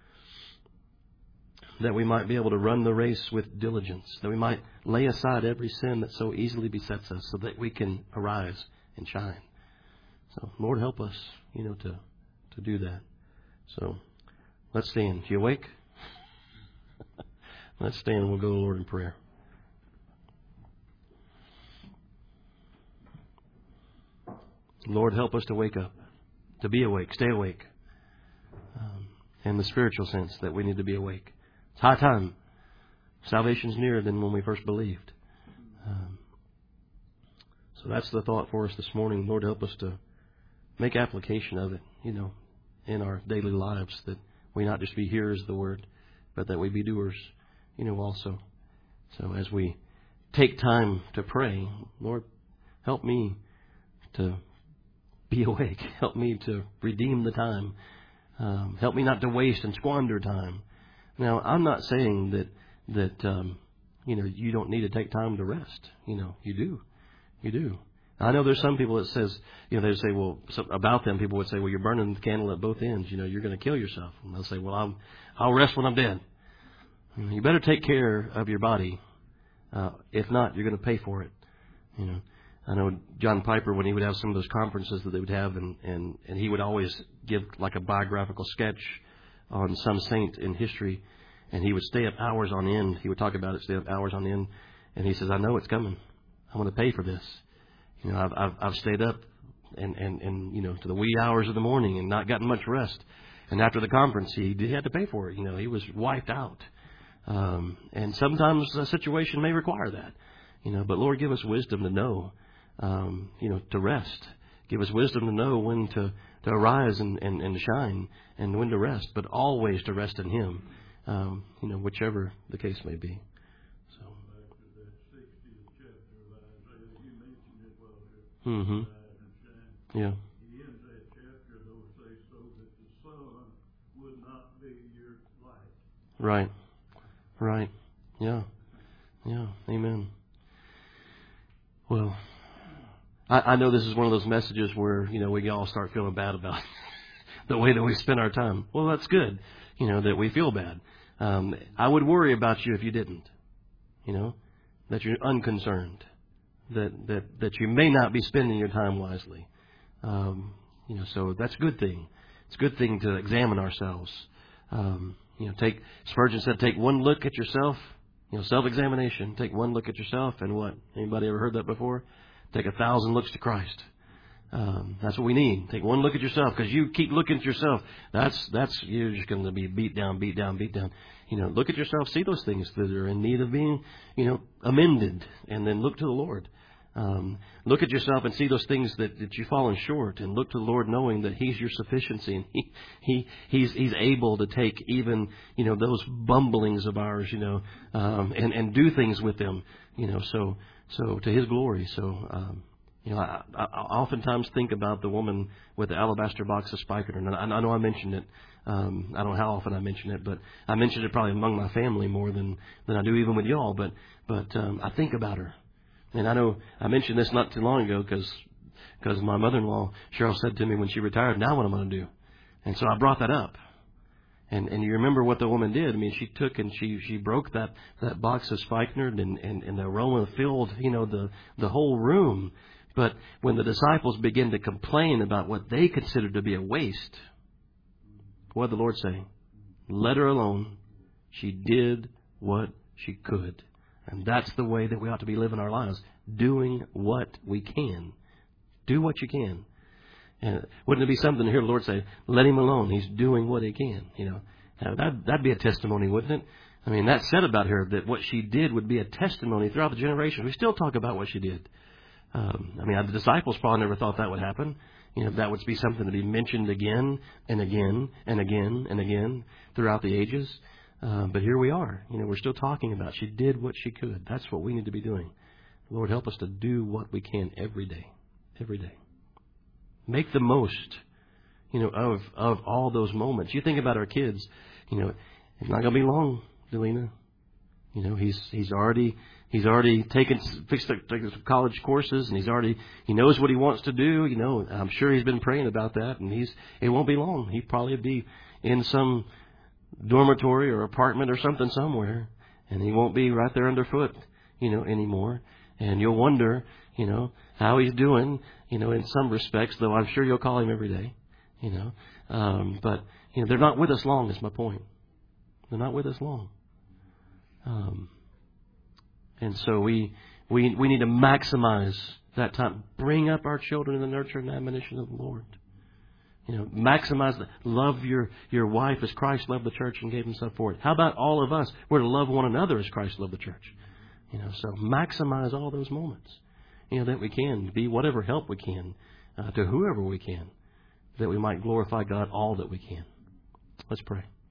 [SPEAKER 1] That we might be able to run the race with diligence. That we might lay aside every sin that so easily besets us, so that we can arise and shine. So, Lord, help us, you know, to, to do that. So, let's stand. You awake? Let's stand. We'll go to the Lord in prayer. Lord, help us to wake up. To be awake. Stay awake. Um, in the spiritual sense, that we need to be awake. It's high time. Salvation's nearer than when we first believed. Um, so that's the thought for us this morning. Lord, help us to make application of it, you know, in our daily lives, that we not just be hearers of the Word, but that we be doers, you know, also. So as we take time to pray, Lord, help me to be awake. Help me to redeem the time. Um, help me not to waste and squander time. Now, I'm not saying that, that um, you know, you don't need to take time to rest. You know, you do. You do. I know there's some people that says, you know, they say, well, so about them, people would say, well, you're burning the candle at both ends. You know, you're going to kill yourself. And they'll say, well, I'll, I'll rest when I'm dead. You better take care of your body. Uh, if not, you're going to pay for it. You know, I know John Piper, when he would have some of those conferences that they would have, and, and, and he would always give like a biographical sketch on some saint in history, and he would stay up hours on end. He would talk about it, stay up hours on end, and he says, I know it's coming. I'm going to pay for this. You know, I've, I've, I've stayed up and, and, and, you know, to the wee hours of the morning and not gotten much rest. And after the conference, he, he had to pay for it. You know, he was wiped out. Um, and sometimes a situation may require that, you know, but Lord, give us wisdom to know, um, you know, to rest. Give us wisdom to know when to, to arise and, and, and to shine, and when to rest, but always to rest in Him, um, you know, whichever the case may be. So. Mm-hmm. Yeah.
[SPEAKER 2] He ends that chapter, though, say, so that the sun would not be your light.
[SPEAKER 1] Right. Right. Yeah. Yeah. Amen. Well, I, I know this is one of those messages where, you know, we all start feeling bad about the way that we spend our time. Well, that's good, you know, that we feel bad. Um, I would worry about you if you didn't, you know, that you're unconcerned, that, that, that you may not be spending your time wisely. Um, you know, so that's a good thing. It's a good thing to examine ourselves. Um, you know, take, Spurgeon said, take one look at yourself, You know, self-examination. Take one look at yourself and what? Anybody ever heard that before? Take a thousand looks to Christ. Um, that's what we need. Take one look at yourself, because you keep looking at yourself. That's that's you're just going to be beat down, beat down, beat down. You know, look at yourself, see those things that are in need of being, you know, amended, and then look to the Lord. Um, look at yourself and see those things that, that you've fallen short, and look to the Lord, knowing that He's your sufficiency, and He He He's He's able to take even, you know, those bumblings of ours, you know, um, and and do things with them, you know. So so to His glory. So. Um, You know, I, I, I oftentimes think about the woman with the alabaster box of spikenard. And I, I know I mentioned it. Um, I don't know how often I mention it, but I mentioned it probably among my family more than, than I do even with y'all. But but um, I think about her. And I know I mentioned this not too long ago because because my mother-in-law, Cheryl, said to me when she retired, now what am I going to do? And so I brought that up. And and you remember what the woman did. I mean, she took and she, she broke that, that box of spikenard, and, and, and the aroma filled, you know, the, the whole room. But when the disciples began to complain about what they considered to be a waste, what did the Lord say? Let her alone. She did what she could. And that's the way that we ought to be living our lives, doing what we can. Do what you can. And wouldn't it be something to hear the Lord say, let him alone. He's doing what he can. You know, now that, that'd be a testimony, wouldn't it? I mean, that said about her that what she did would be a testimony throughout the generations. We still talk about what she did. Um, I mean, the disciples probably never thought that would happen. You know, that would be something to be mentioned again and again and again and again throughout the ages. Uh, but here we are. You know, we're still talking about she did what she could. That's what we need to be doing. Lord, help us to do what we can every day. Every day. Make the most, you know, of of all those moments. You think about our kids. You know, it's not going to be long, Delina. You know, he's he's already he's already taken fixed taken some college courses, and he's already he knows what he wants to do. You know, I'm sure he's been praying about that, and he's it won't be long. He'll probably be in some dormitory or apartment or something somewhere, and he won't be right there underfoot, you know, anymore. And you'll wonder, you know, how he's doing, you know, in some respects, though I'm sure you'll call him every day, you know. Um, but, you know, they're not with us long is my point. They're not with us long. Um, and so we, we, we need to maximize that time. Bring up our children in the nurture and admonition of the Lord. You know, maximize the love your, your wife as Christ loved the church and gave himself for it. How about all of us? We're to love one another as Christ loved the church. You know, so maximize all those moments, you know, that we can be whatever help we can uh, to whoever we can, that we might glorify God all that we can. Let's pray.